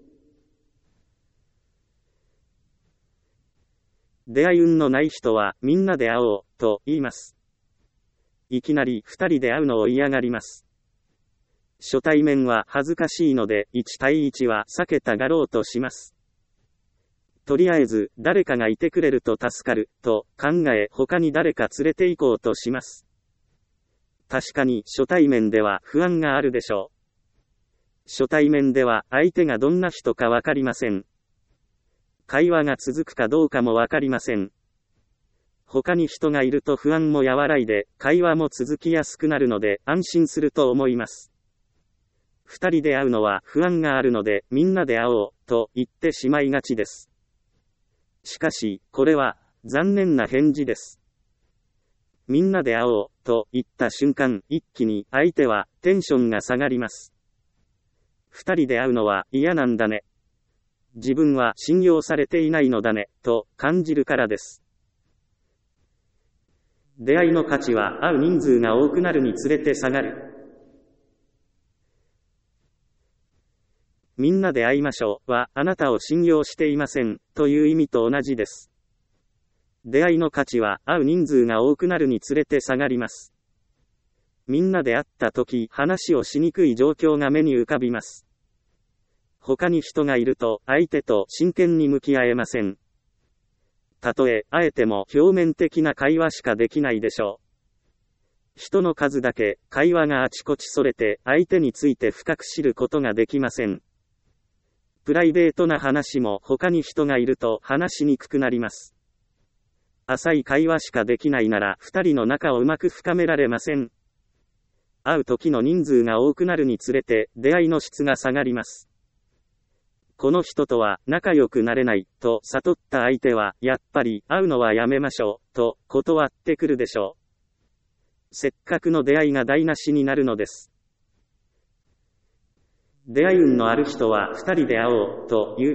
出会い運のない人はみんなで会おうと言います。いきなり二人で会うのを嫌がります。初対面は恥ずかしいので1対1は避けたがろうとします。とりあえず誰かがいてくれると助かると考え他に誰か連れて行こうとします。確かに初対面では不安があるでしょう。初対面では相手がどんな人かわかりません。会話が続くかどうかもわかりません。他に人がいると不安も和らいで会話も続きやすくなるので安心すると思います。二人で会うのは不安があるのでみんなで会おうと言ってしまいがちです。しかし、これは残念な返事です。みんなで会おうと言った瞬間、一気に相手はテンションが下がります。二人で会うのは嫌なんだね。自分は信用されていないのだね、と感じるからです。出会いの価値は会う人数が多くなるにつれて下がる。みんなで会いましょうはあなたを信用していませんという意味と同じです。出会いの価値は会う人数が多くなるにつれて下がります。みんなで会った時話をしにくい状況が目に浮かびます。他に人がいると相手と真剣に向き合えません。たとえ会えても表面的な会話しかできないでしょう。人の数だけ会話があちこちそれて相手について深く知ることができません。プライベートな話も他に人がいると話しにくくなります。浅い会話しかできないなら二人の仲をうまく深められません。会う時の人数が多くなるにつれて出会いの質が下がります。この人とは仲良くなれないと悟った相手はやっぱり会うのはやめましょうと断ってくるでしょう。せっかくの出会いが台無しになるのです。出会い運のある人は二人で会おうという。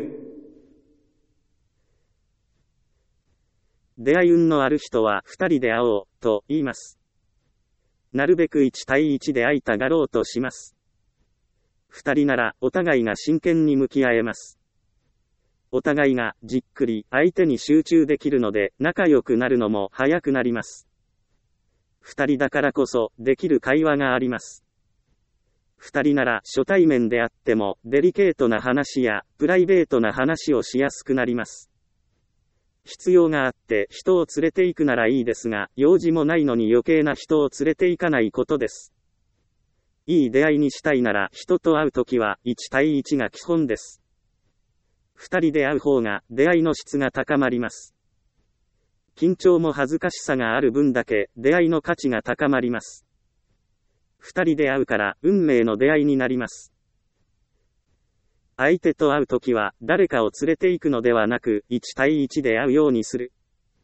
出会い運のある人は二人で会おうと言います。なるべく1対1で会いたがろうとします。二人ならお互いが真剣に向き合えます。お互いがじっくり相手に集中できるので仲良くなるのも早くなります。二人だからこそできる会話があります。二人なら初対面であってもデリケートな話やプライベートな話をしやすくなります。必要があって人を連れて行くならいいですが、用事もないのに余計な人を連れて行かないことです。いい出会いにしたいなら人と会うときは1対1が基本です。二人で会う方が出会いの質が高まります。緊張も恥ずかしさがある分だけ出会いの価値が高まります。二人で会うから運命の出会いになります。相手と会うときは誰かを連れて行くのではなく1対1で会うようにする。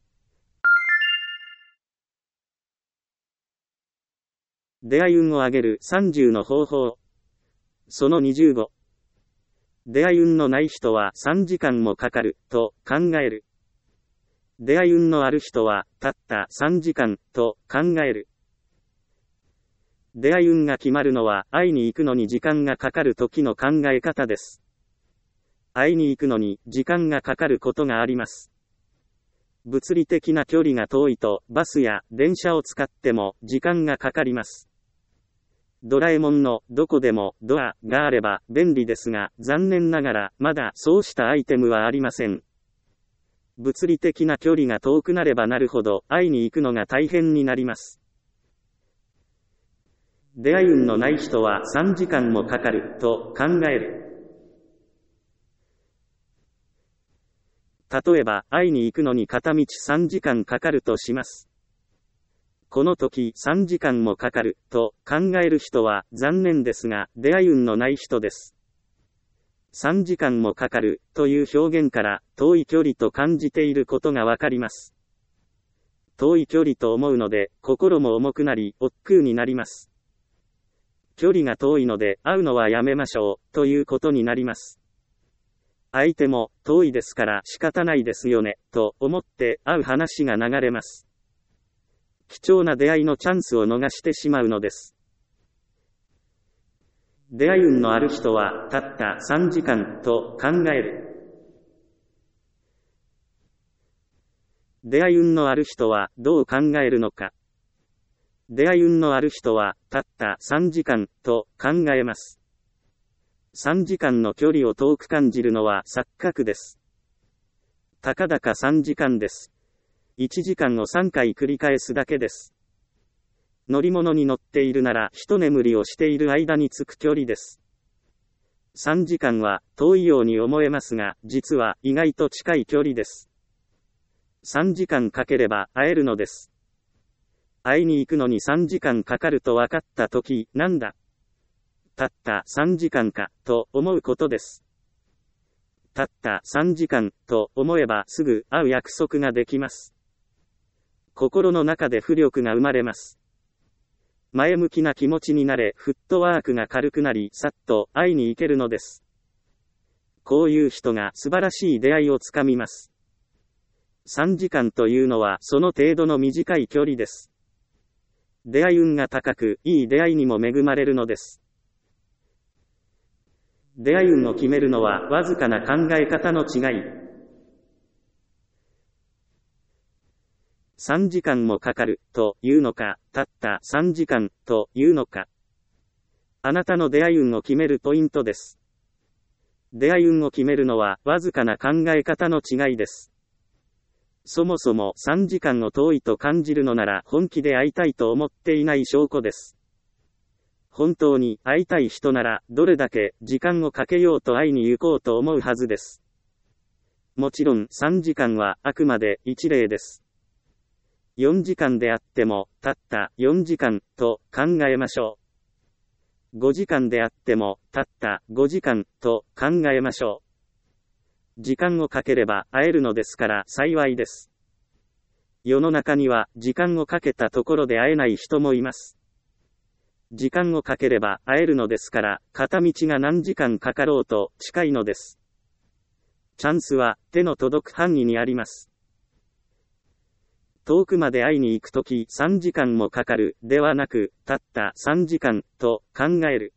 出会い運を上げる30の方法。その25。出会い運のない人は3時間もかかると考える。出会い運のある人はたった3時間と考える。出会い運が決まるのは会いに行くのに時間がかかる時の考え方です。会いに行くのに時間がかかることがあります。物理的な距離が遠いとバスや電車を使っても時間がかかります。ドラえもんのどこでもドアがあれば便利ですが、残念ながらまだそうしたアイテムはありません。物理的な距離が遠くなればなるほど会いに行くのが大変になります。出会い運のない人は3時間もかかると考える。例えば会いに行くのに片道3時間かかるとします。この時3時間もかかると考える人は残念ですが出会い運のない人です。3時間もかかるという表現から遠い距離と感じていることがわかります。遠い距離と思うので心も重くなり億劫になります。距離が遠いので会うのはやめましょうということになります。相手も遠いですから仕方ないですよねと思って会う話が流れます。貴重な出会いのチャンスを逃してしまうのです。 出会い運のある人は、たった3時間と考える。出会い運のある人はどう考えるのか。出会い運のある人は、たった3時間と考えます。3時間の距離を遠く感じるのは錯覚です。たかだか3時間です。1時間を3回繰り返すだけです。乗り物に乗っているなら一眠りをしている間に着く距離です。3時間は遠いように思えますが、実は意外と近い距離です。3時間かければ会えるのです。会いに行くのに3時間かかると分かったとき、なんだ。たった3時間か、と思うことです。たった3時間、と思えばすぐ会う約束ができます。心の中で浮力が生まれます。前向きな気持ちになれ、フットワークが軽くなり、さっと会いに行けるのです。こういう人が素晴らしい出会いをつかみます。3時間というのはその程度の短い距離です。出会い運が高く、いい出会いにも恵まれるのです。出会い運を決めるのはわずかな考え方の違い。3時間もかかるというのか、たった3時間というのか。あなたの出会い運を決めるポイントです。出会い運を決めるのはわずかな考え方の違いです。そもそも3時間を遠いと感じるのなら本気で会いたいと思っていない証拠です。本当に会いたい人ならどれだけ時間をかけようと会いに行こうと思うはずです。もちろん3時間はあくまで一例です。4時間であってもたった4時間と考えましょう。5時間であってもたった5時間と考えましょう。時間をかければ会えるのですから幸いです。世の中には時間をかけたところで会えない人もいます。時間をかければ会えるのですから片道が何時間かかろうと近いのです。チャンスは手の届く範囲にあります。遠くまで会いに行くとき3時間もかかるではなく、たった3時間と考える。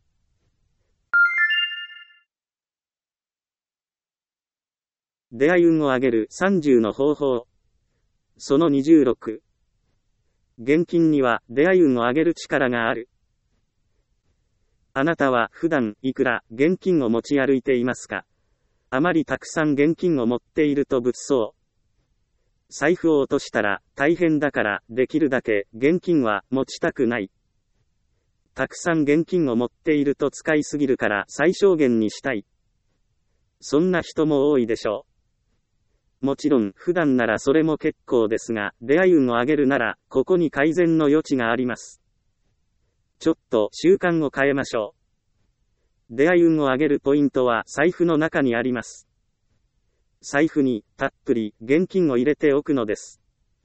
出会い運を上げる30の方法。その26。現金には出会い運を上げる力がある。あなたは普段いくら現金を持ち歩いていますか？あまりたくさん現金を持っていると物騒。財布を落としたら大変だからできるだけ現金は持ちたくない。たくさん現金を持っていると使いすぎるから最小限にしたい。そんな人も多いでしょう。もちろん普段ならそれも結構ですが、出会い運を上げるならここに改善の余地があります。ちょっと習慣を変えましょう。出会い運を上げるポイントは財布の中にあります。財布にたっぷり現金を入れておくのです。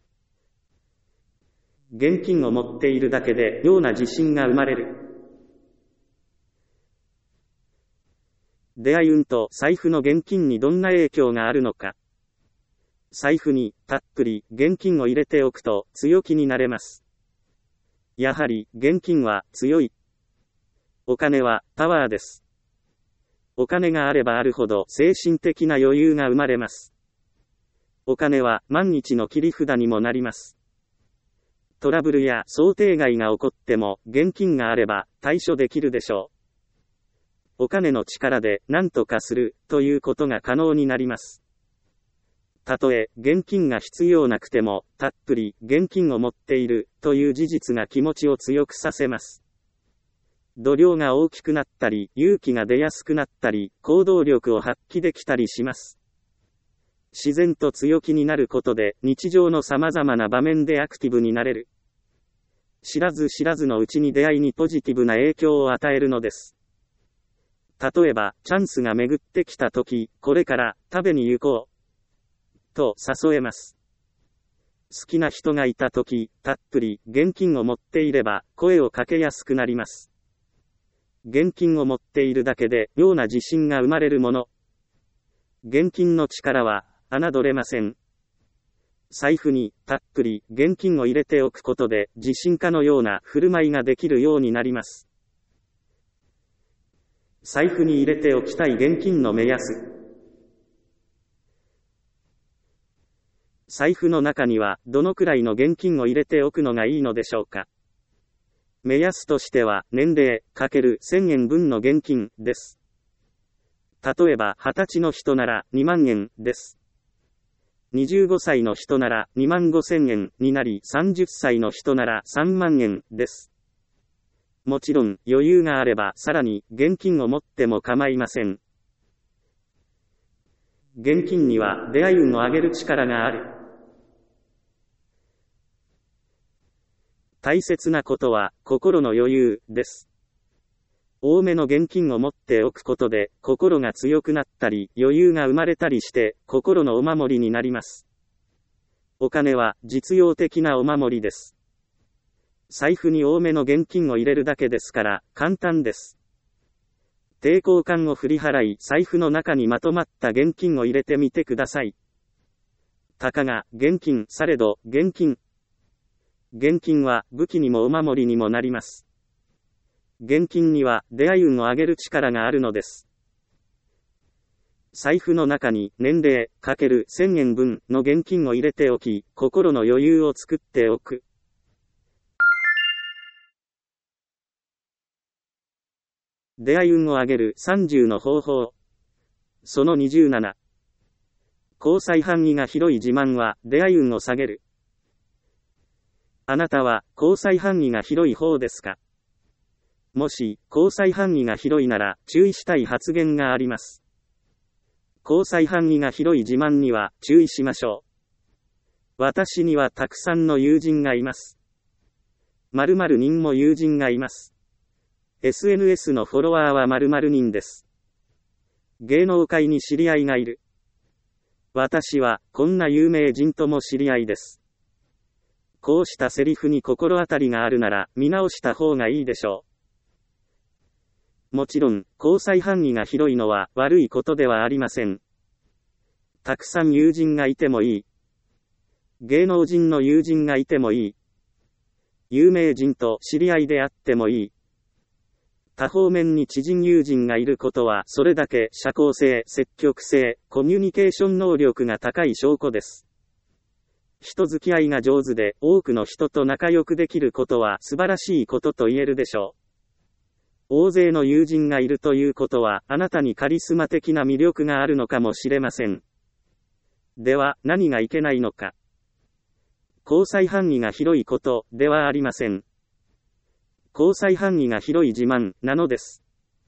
現金を持っているだけで妙な自信が生まれる。出会い運と財布の現金にどんな影響があるのか。財布にたっぷり現金を入れておくと強気になれます。やはり現金は強い。お金はパワーです。お金があればあるほど精神的な余裕が生まれます。お金は万日の切り札にもなります。トラブルや想定外が起こっても現金があれば対処できるでしょう。お金の力で何とかするということが可能になります。たとえ現金が必要なくてもたっぷり現金を持っているという事実が気持ちを強くさせます。度量が大きくなったり勇気が出やすくなったり行動力を発揮できたりします。自然と強気になることで日常の様々な場面でアクティブになれる。知らず知らずのうちに出会いにポジティブな影響を与えるのです。例えばチャンスが巡ってきたとき、これから食べに行こうと誘えます。好きな人がいたとき、たっぷり現金を持っていれば声をかけやすくなります。現金を持っているだけで妙な自信が生まれるもの。現金の力は侮れません。財布にたっぷり現金を入れておくことで自信家のような振る舞いができるようになります。 財布に入れておきたい現金の目安。財布の中にはどのくらいの現金を入れておくのがいいのでしょうか。目安としては年齢×1000円分の現金です。例えば20歳の人なら2万円です。25歳の人なら2万5000円になり、30歳の人なら3万円です。もちろん余裕があればさらに現金を持っても構いません。現金には出会い運を上げる力がある。大切なことは心の余裕です。多めの現金を持っておくことで心が強くなったり余裕が生まれたりして心のお守りになります。お金は実用的なお守りです。財布に多めの現金を入れるだけですから簡単です。抵抗感を振り払い財布の中にまとまった現金を入れてみてください。たかが現金されど現金は武器にもお守りにもなります。現金には出会い運を上げる力があるのです。財布の中に年齢×1000円分の現金を入れておき、心の余裕を作っておく。出会い運を上げる30の方法。その27。交際範囲が広い自慢は出会い運を下げる。あなたは交際範囲が広い方ですか？もし交際範囲が広いなら注意したい発言があります。交際範囲が広い自慢には注意しましょう。私にはたくさんの友人がいます。〇〇人も友人がいます。SNS のフォロワーは〇〇人です。芸能界に知り合いがいる。私はこんな有名人とも知り合いです。こうしたセリフに心当たりがあるなら見直した方がいいでしょう。もちろん、交際範囲が広いのは悪いことではありません。たくさん友人がいてもいい。芸能人の友人がいてもいい。有名人と知り合いであってもいい。多方面に知人友人がいることはそれだけ社交性、積極性、コミュニケーション能力が高い証拠です。人付き合いが上手で多くの人と仲良くできることは素晴らしいことと言えるでしょう。大勢の友人がいるということはあなたにカリスマ的な魅力があるのかもしれません。では何がいけないのか。交際範囲が広いことではありません。交際範囲が広い自慢なのです。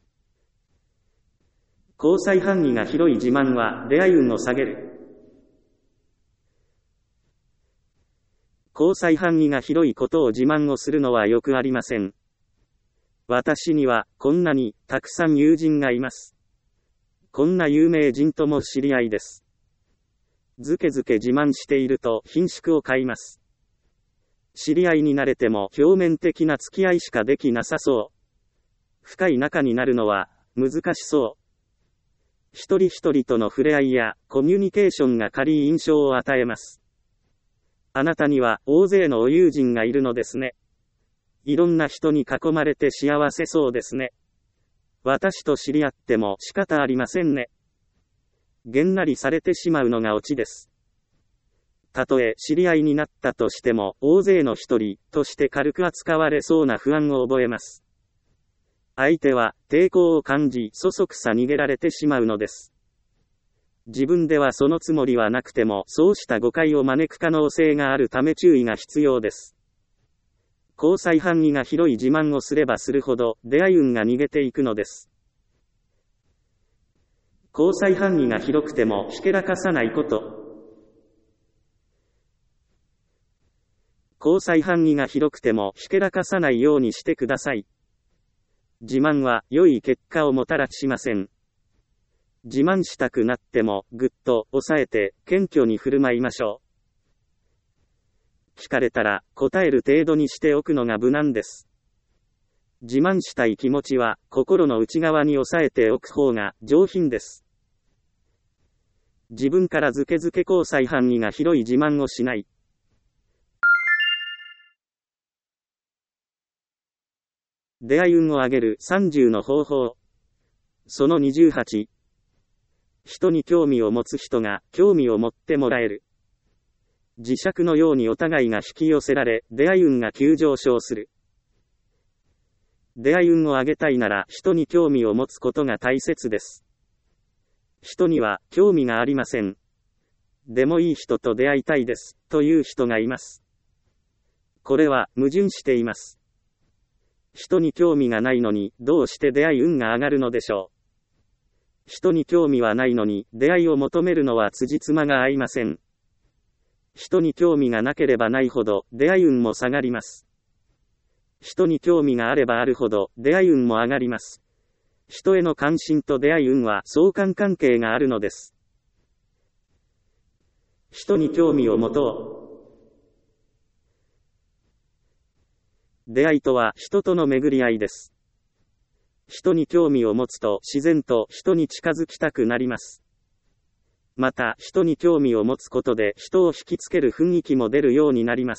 交際範囲が広い自慢は出会い運を下げる。交際範囲が広いことを自慢をするのはよくありません。私にはこんなにたくさん友人がいます。こんな有名人とも知り合いです。ずけずけ自慢していると顰蹙を買います。知り合いになれても表面的な付き合いしかできなさそう。深い仲になるのは難しそう。一人一人との触れ合いやコミュニケーションが軽い印象を与えます。あなたには大勢のお友人がいるのですね。いろんな人に囲まれて幸せそうですね。私と知り合っても仕方ありませんね。げんなりされてしまうのがオチです。たとえ知り合いになったとしても大勢の一人として軽く扱われそうな不安を覚えます。相手は抵抗を感じそそくさ逃げられてしまうのです。自分ではそのつもりはなくてもそうした誤解を招く可能性があるため注意が必要です。交際範囲が広い自慢をすればするほど出会い運が逃げていくのです。交際範囲が広くてもひけらかさないこと。交際範囲が広くてもひけらかさないようにしてください。自慢は良い結果をもたらしません。自慢したくなってもぐっと抑えて謙虚に振る舞いましょう。聞かれたら答える程度にしておくのが無難です。自慢したい気持ちは心の内側に抑えておく方が上品です。自分からずけずけ交際範囲が広い自慢をしない。出会い運を上げる30の方法。 その28。人に興味を持つ人が興味を持ってもらえる。磁石のようにお互いが引き寄せられ、出会い運が急上昇する。出会い運を上げたいなら人に興味を持つことが大切です。人には興味がありません。でもいい人と出会いたいです、という人がいます。これは矛盾しています。人に興味がないのに、どうして出会い運が上がるのでしょう。人に興味はないのに、出会いを求めるのは辻褄が合いません。人に興味がなければないほど、出会い運も下がります。人に興味があればあるほど、出会い運も上がります。人への関心と出会い運は相関関係があるのです。人に興味を持とう。出会いとは人との巡り合いです。人に興味を持つと自然と人に近づきたくなります。また人に興味を持つことで人を引きつける雰囲気も出るようになります。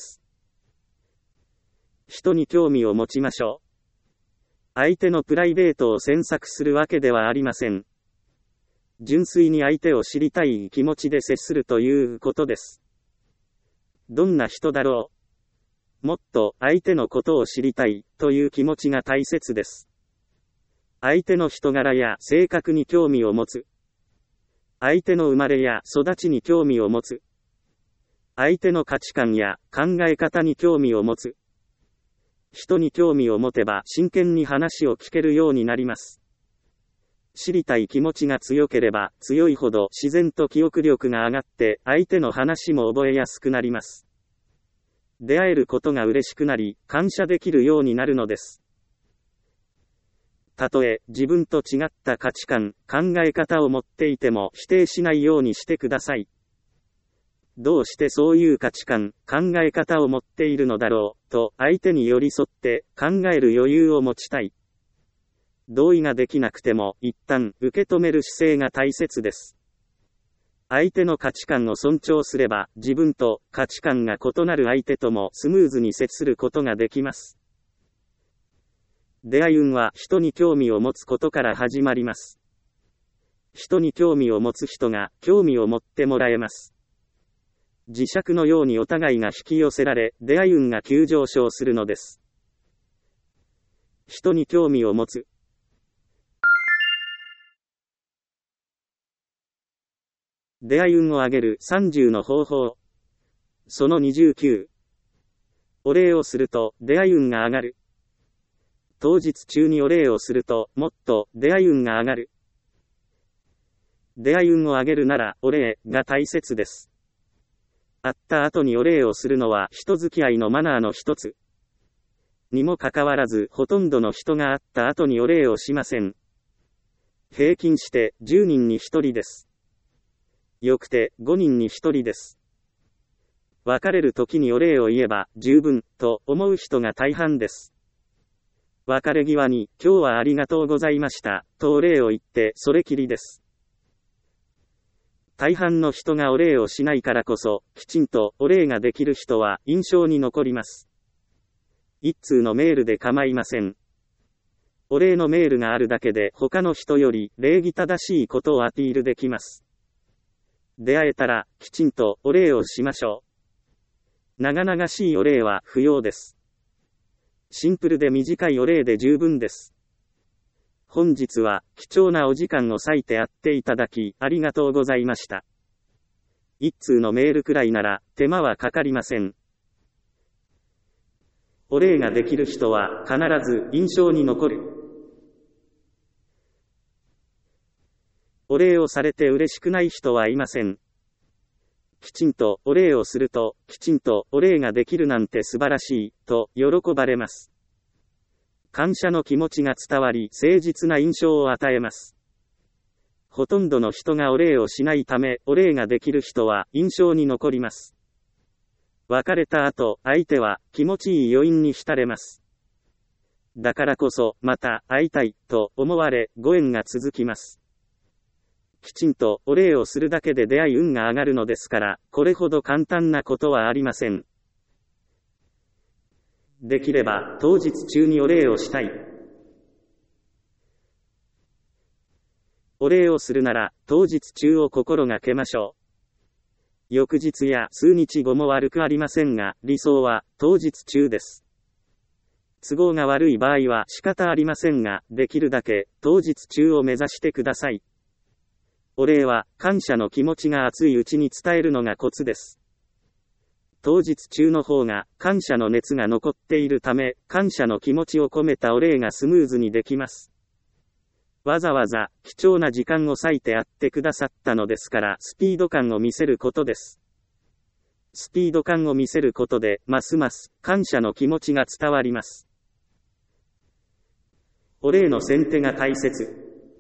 人に興味を持ちましょう。相手のプライベートを詮索するわけではありません。純粋に相手を知りたい気持ちで接するということです。どんな人だろう。もっと相手のことを知りたいという気持ちが大切です。相手の人柄や性格に興味を持つ。相手の生まれや育ちに興味を持つ。相手の価値観や考え方に興味を持つ。人に興味を持てば真剣に話を聞けるようになります。知りたい気持ちが強ければ強いほど自然と記憶力が上がって相手の話も覚えやすくなります。出会えることが嬉しくなり感謝できるようになるのです。たとえ自分と違った価値観、考え方を持っていても否定しないようにしてください。どうしてそういう価値観、考え方を持っているのだろう、と相手に寄り添って考える余裕を持ちたい。同意ができなくても一旦受け止める姿勢が大切です。相手の価値観を尊重すれば自分と価値観が異なる相手ともスムーズに接することができます。出会い運は人に興味を持つことから始まります。人に興味を持つ人が興味を持ってもらえます。磁石のようにお互いが引き寄せられ、出会い運が急上昇するのです。人に興味を持つ。出会い運を上げる30の方法。その29。お礼をすると出会い運が上がる。当日中にお礼をするともっと出会い運が上がる。出会い運を上げるならお礼が大切です。会った後にお礼をするのは人付き合いのマナーの一つ。にもかかわらずほとんどの人が会った後にお礼をしません。平均して10人に1人です。よくて5人に1人です。別れる時にお礼を言えば十分と思う人が大半です。別れ際に今日はありがとうございましたとお礼を言ってそれきりです。大半の人がお礼をしないからこそ、きちんとお礼ができる人は印象に残ります。一通のメールで構いません。お礼のメールがあるだけで他の人より礼儀正しいことをアピールできます。出会えたらきちんとお礼をしましょう。長々しいお礼は不要です。シンプルで短いお礼で十分です。本日は貴重なお時間を割いて会っていただきありがとうございました。一通のメールくらいなら手間はかかりません。お礼ができる人は必ず印象に残る。お礼をされて嬉しくない人はいません。きちんとお礼をすると、きちんとお礼ができるなんて素晴らしいと喜ばれます。感謝の気持ちが伝わり、誠実な印象を与えます。ほとんどの人がお礼をしないため、お礼ができる人は印象に残ります。別れた後、相手は気持ちいい余韻に浸れます。だからこそ、また会いたいと思われ、ご縁が続きます。きちんとお礼をするだけで出会い運が上がるのですから、これほど簡単なことはありません。できれば当日中にお礼をしたい。 お礼をするなら、当日中を心がけましょう。翌日や数日後も悪くありませんが、理想は当日中です。都合が悪い場合は仕方ありませんが、できるだけ当日中を目指してください。お礼は感謝の気持ちが熱いうちに伝えるのがコツです。当日中の方が感謝の熱が残っているため、感謝の気持ちを込めたお礼がスムーズにできます。わざわざ貴重な時間を割いてやってくださったのですから、スピード感を見せることです。スピード感を見せることで、ますます感謝の気持ちが伝わります。お礼の先手が大切。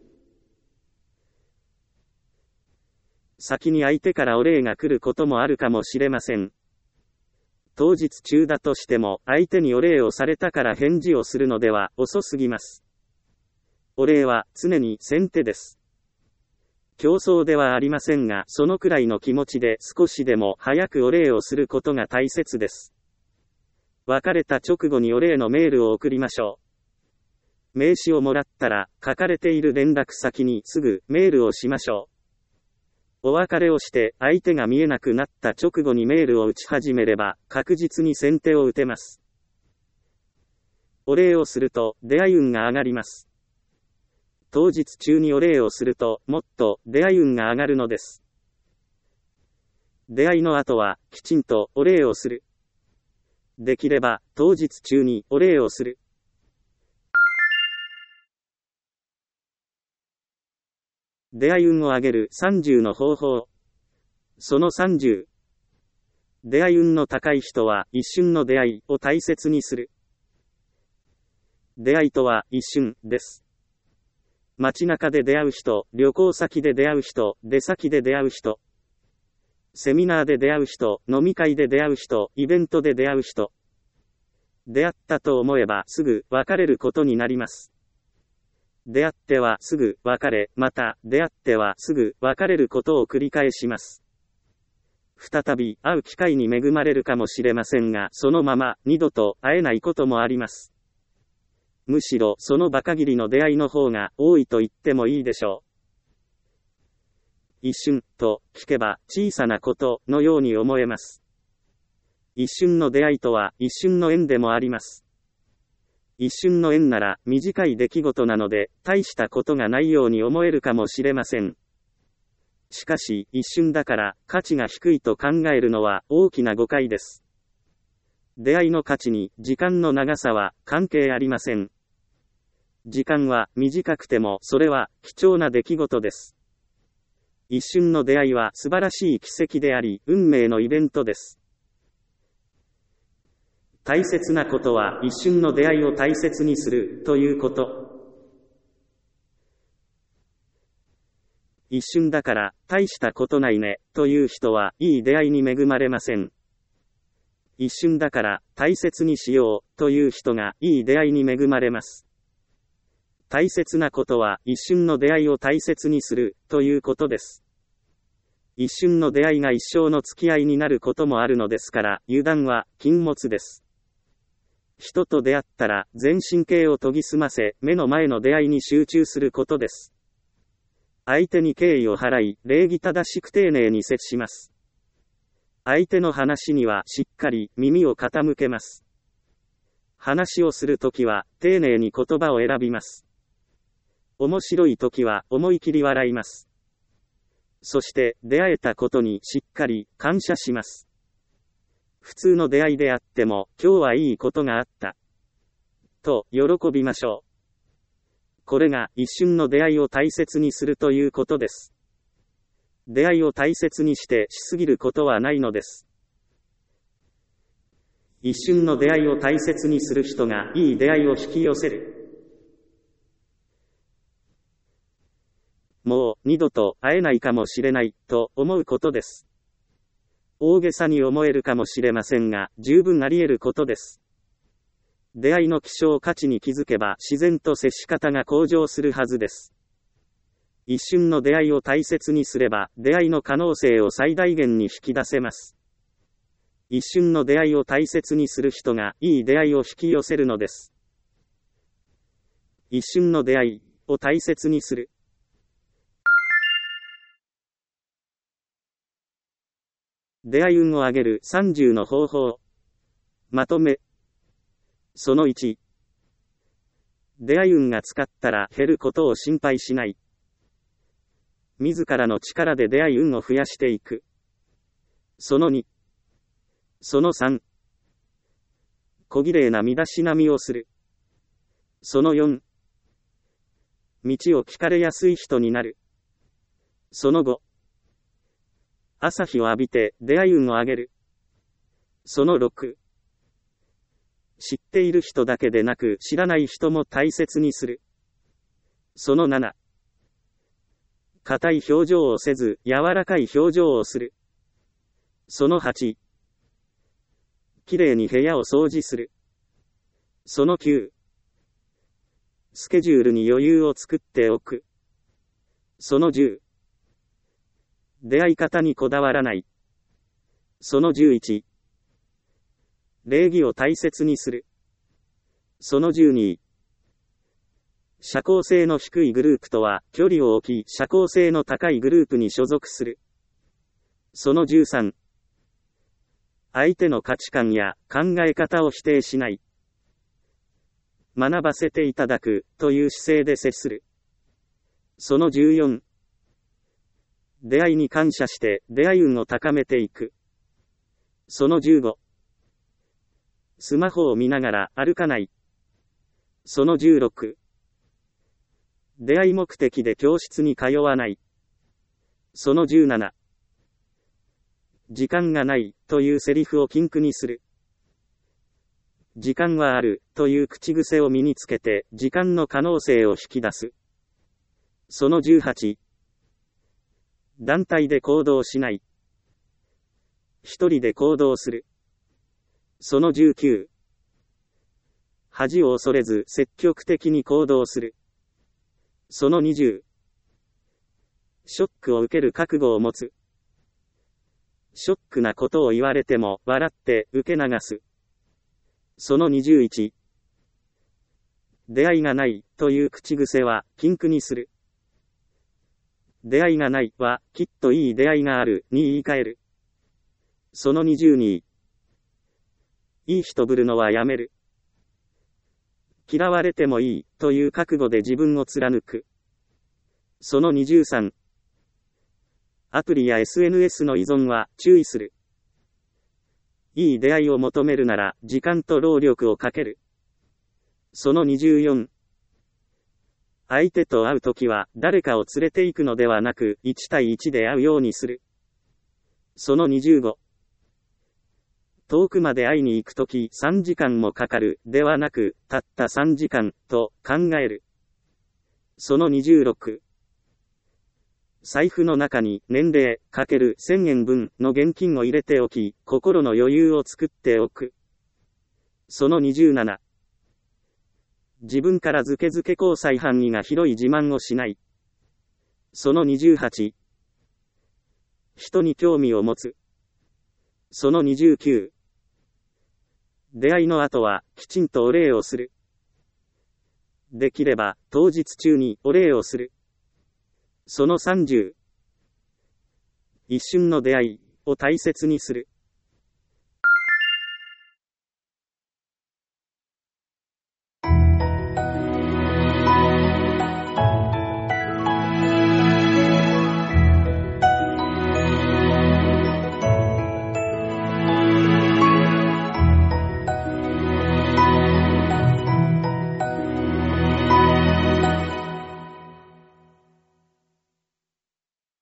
先に相手からお礼が来ることもあるかもしれません。当日中だとしても、相手にお礼をされたから返事をするのでは遅すぎます。お礼は常に先手です。競争ではありませんが、そのくらいの気持ちで少しでも早くお礼をすることが大切です。別れた直後にお礼のメールを送りましょう。名刺をもらったら、書かれている連絡先にすぐメールをしましょう。お別れをして相手が見えなくなった直後にメールを打ち始めれば、確実に先手を打てます。お礼をすると出会い運が上がります。当日中にお礼をすると、もっと出会い運が上がるのです。出会いの後は、きちんとお礼をする。できれば、当日中にお礼をする。出会い運を上げる30の方法。その30。出会い運の高い人は、一瞬の出会いを大切にする。出会いとは一瞬です。街中で出会う人、旅行先で出会う人、出先で出会う人、セミナーで出会う人、飲み会で出会う人、イベントで出会う人。出会ったと思えばすぐ別れることになります。出会ってはすぐ別れ、また出会ってはすぐ別れることを繰り返します。再び会う機会に恵まれるかもしれませんが、そのまま二度と会えないこともあります。むしろその馬鹿切りの出会いの方が多いと言ってもいいでしょう。一瞬と聞けば小さなことのように思えます。一瞬の出会いとは一瞬の縁でもあります。一瞬の縁なら短い出来事なので大したことがないように思えるかもしれません。しかし一瞬だから価値が低いと考えるのは大きな誤解です。出会いの価値に時間の長さは関係ありません。時間は短くてもそれは貴重な出来事です。一瞬の出会いは素晴らしい奇跡であり、運命のイベントです。大切なことは一瞬の出会いを大切にするということ。一瞬だから大したことないねという人はいい出会いに恵まれません。一瞬だから大切にしようという人がいい出会いに恵まれます。大切なことは一瞬の出会いを大切にするということです。一瞬の出会いが一生の付き合いになることもあるのですから、油断は禁物です。人と出会ったら全神経を研ぎ澄ませ、目の前の出会いに集中することです。相手に敬意を払い、礼儀正しく丁寧に接します。相手の話にはしっかり耳を傾けます。話をするときは丁寧に言葉を選びます。面白いときは思い切り笑います。そして出会えたことにしっかり感謝します。普通の出会いであっても今日はいいことがあったと喜びましょう。これが一瞬の出会いを大切にするということです。出会いを大切にしてしすぎることはないのです。一瞬の出会いを大切にする人がいい出会いを引き寄せる。もう二度と会えないかもしれないと思うことです。大げさに思えるかもしれませんが、十分あり得ることです。出会いの希少価値に気づけば自然と接し方が向上するはずです。一瞬の出会いを大切にすれば、出会いの可能性を最大限に引き出せます。一瞬の出会いを大切にする人がいい出会いを引き寄せるのです。一瞬の出会いを大切にする。 出会い運を上げる30の方法。まとめ。その1。出会い運が使ったら減ることを心配しない。自らの力で出会い運を増やしていく。その2。その3。小綺麗な身だしなみをする。その4。道を聞かれやすい人になる。その5。朝日を浴びて出会い運を上げる。その6。知っている人だけでなく知らない人も大切にする。その7。硬い表情をせず柔らかい表情をする。その8。きれいに部屋を掃除する。その9。スケジュールに余裕を作っておく。その10。出会い方にこだわらない。その11。礼儀を大切にする。その12。社交性の低いグループとは距離を置き社交性の高いグループに所属する。その13。相手の価値観や考え方を否定しない。学ばせていただくという姿勢で接する。その14。出会いに感謝して出会い運を高めていく。その15。スマホを見ながら歩かない。その16。出会い目的で教室に通わない。その17。時間がないというセリフを禁句にする。時間はあるという口癖を身につけて時間の可能性を引き出す。その18。団体で行動しない。一人で行動する。その19。恥を恐れず積極的に行動する。その20。ショックを受ける覚悟を持つ。ショックなことを言われても笑って受け流す。その21。出会いがないという口癖は禁句にする。出会いがないはきっといい出会いがあるに言い換える。その22。いい人ぶるのはやめる。嫌われてもいいという覚悟で自分を貫く。その23。アプリや SNS の依存は注意する。いい出会いを求めるなら時間と労力をかける。その24。相手と会うときは誰かを連れて行くのではなく1対1で会うようにする。その25。遠くまで会いに行くとき3時間もかかるではなくたった3時間と考える。その26。財布の中に年齢×1000円分の現金を入れておき、心の余裕を作っておく。その27。自分からずけずけ交際範囲が広い自慢をしない。その28。人に興味を持つ。その29。出会いの後はきちんとお礼をする。できれば当日中にお礼をする。その30。一瞬の出会いを大切にする。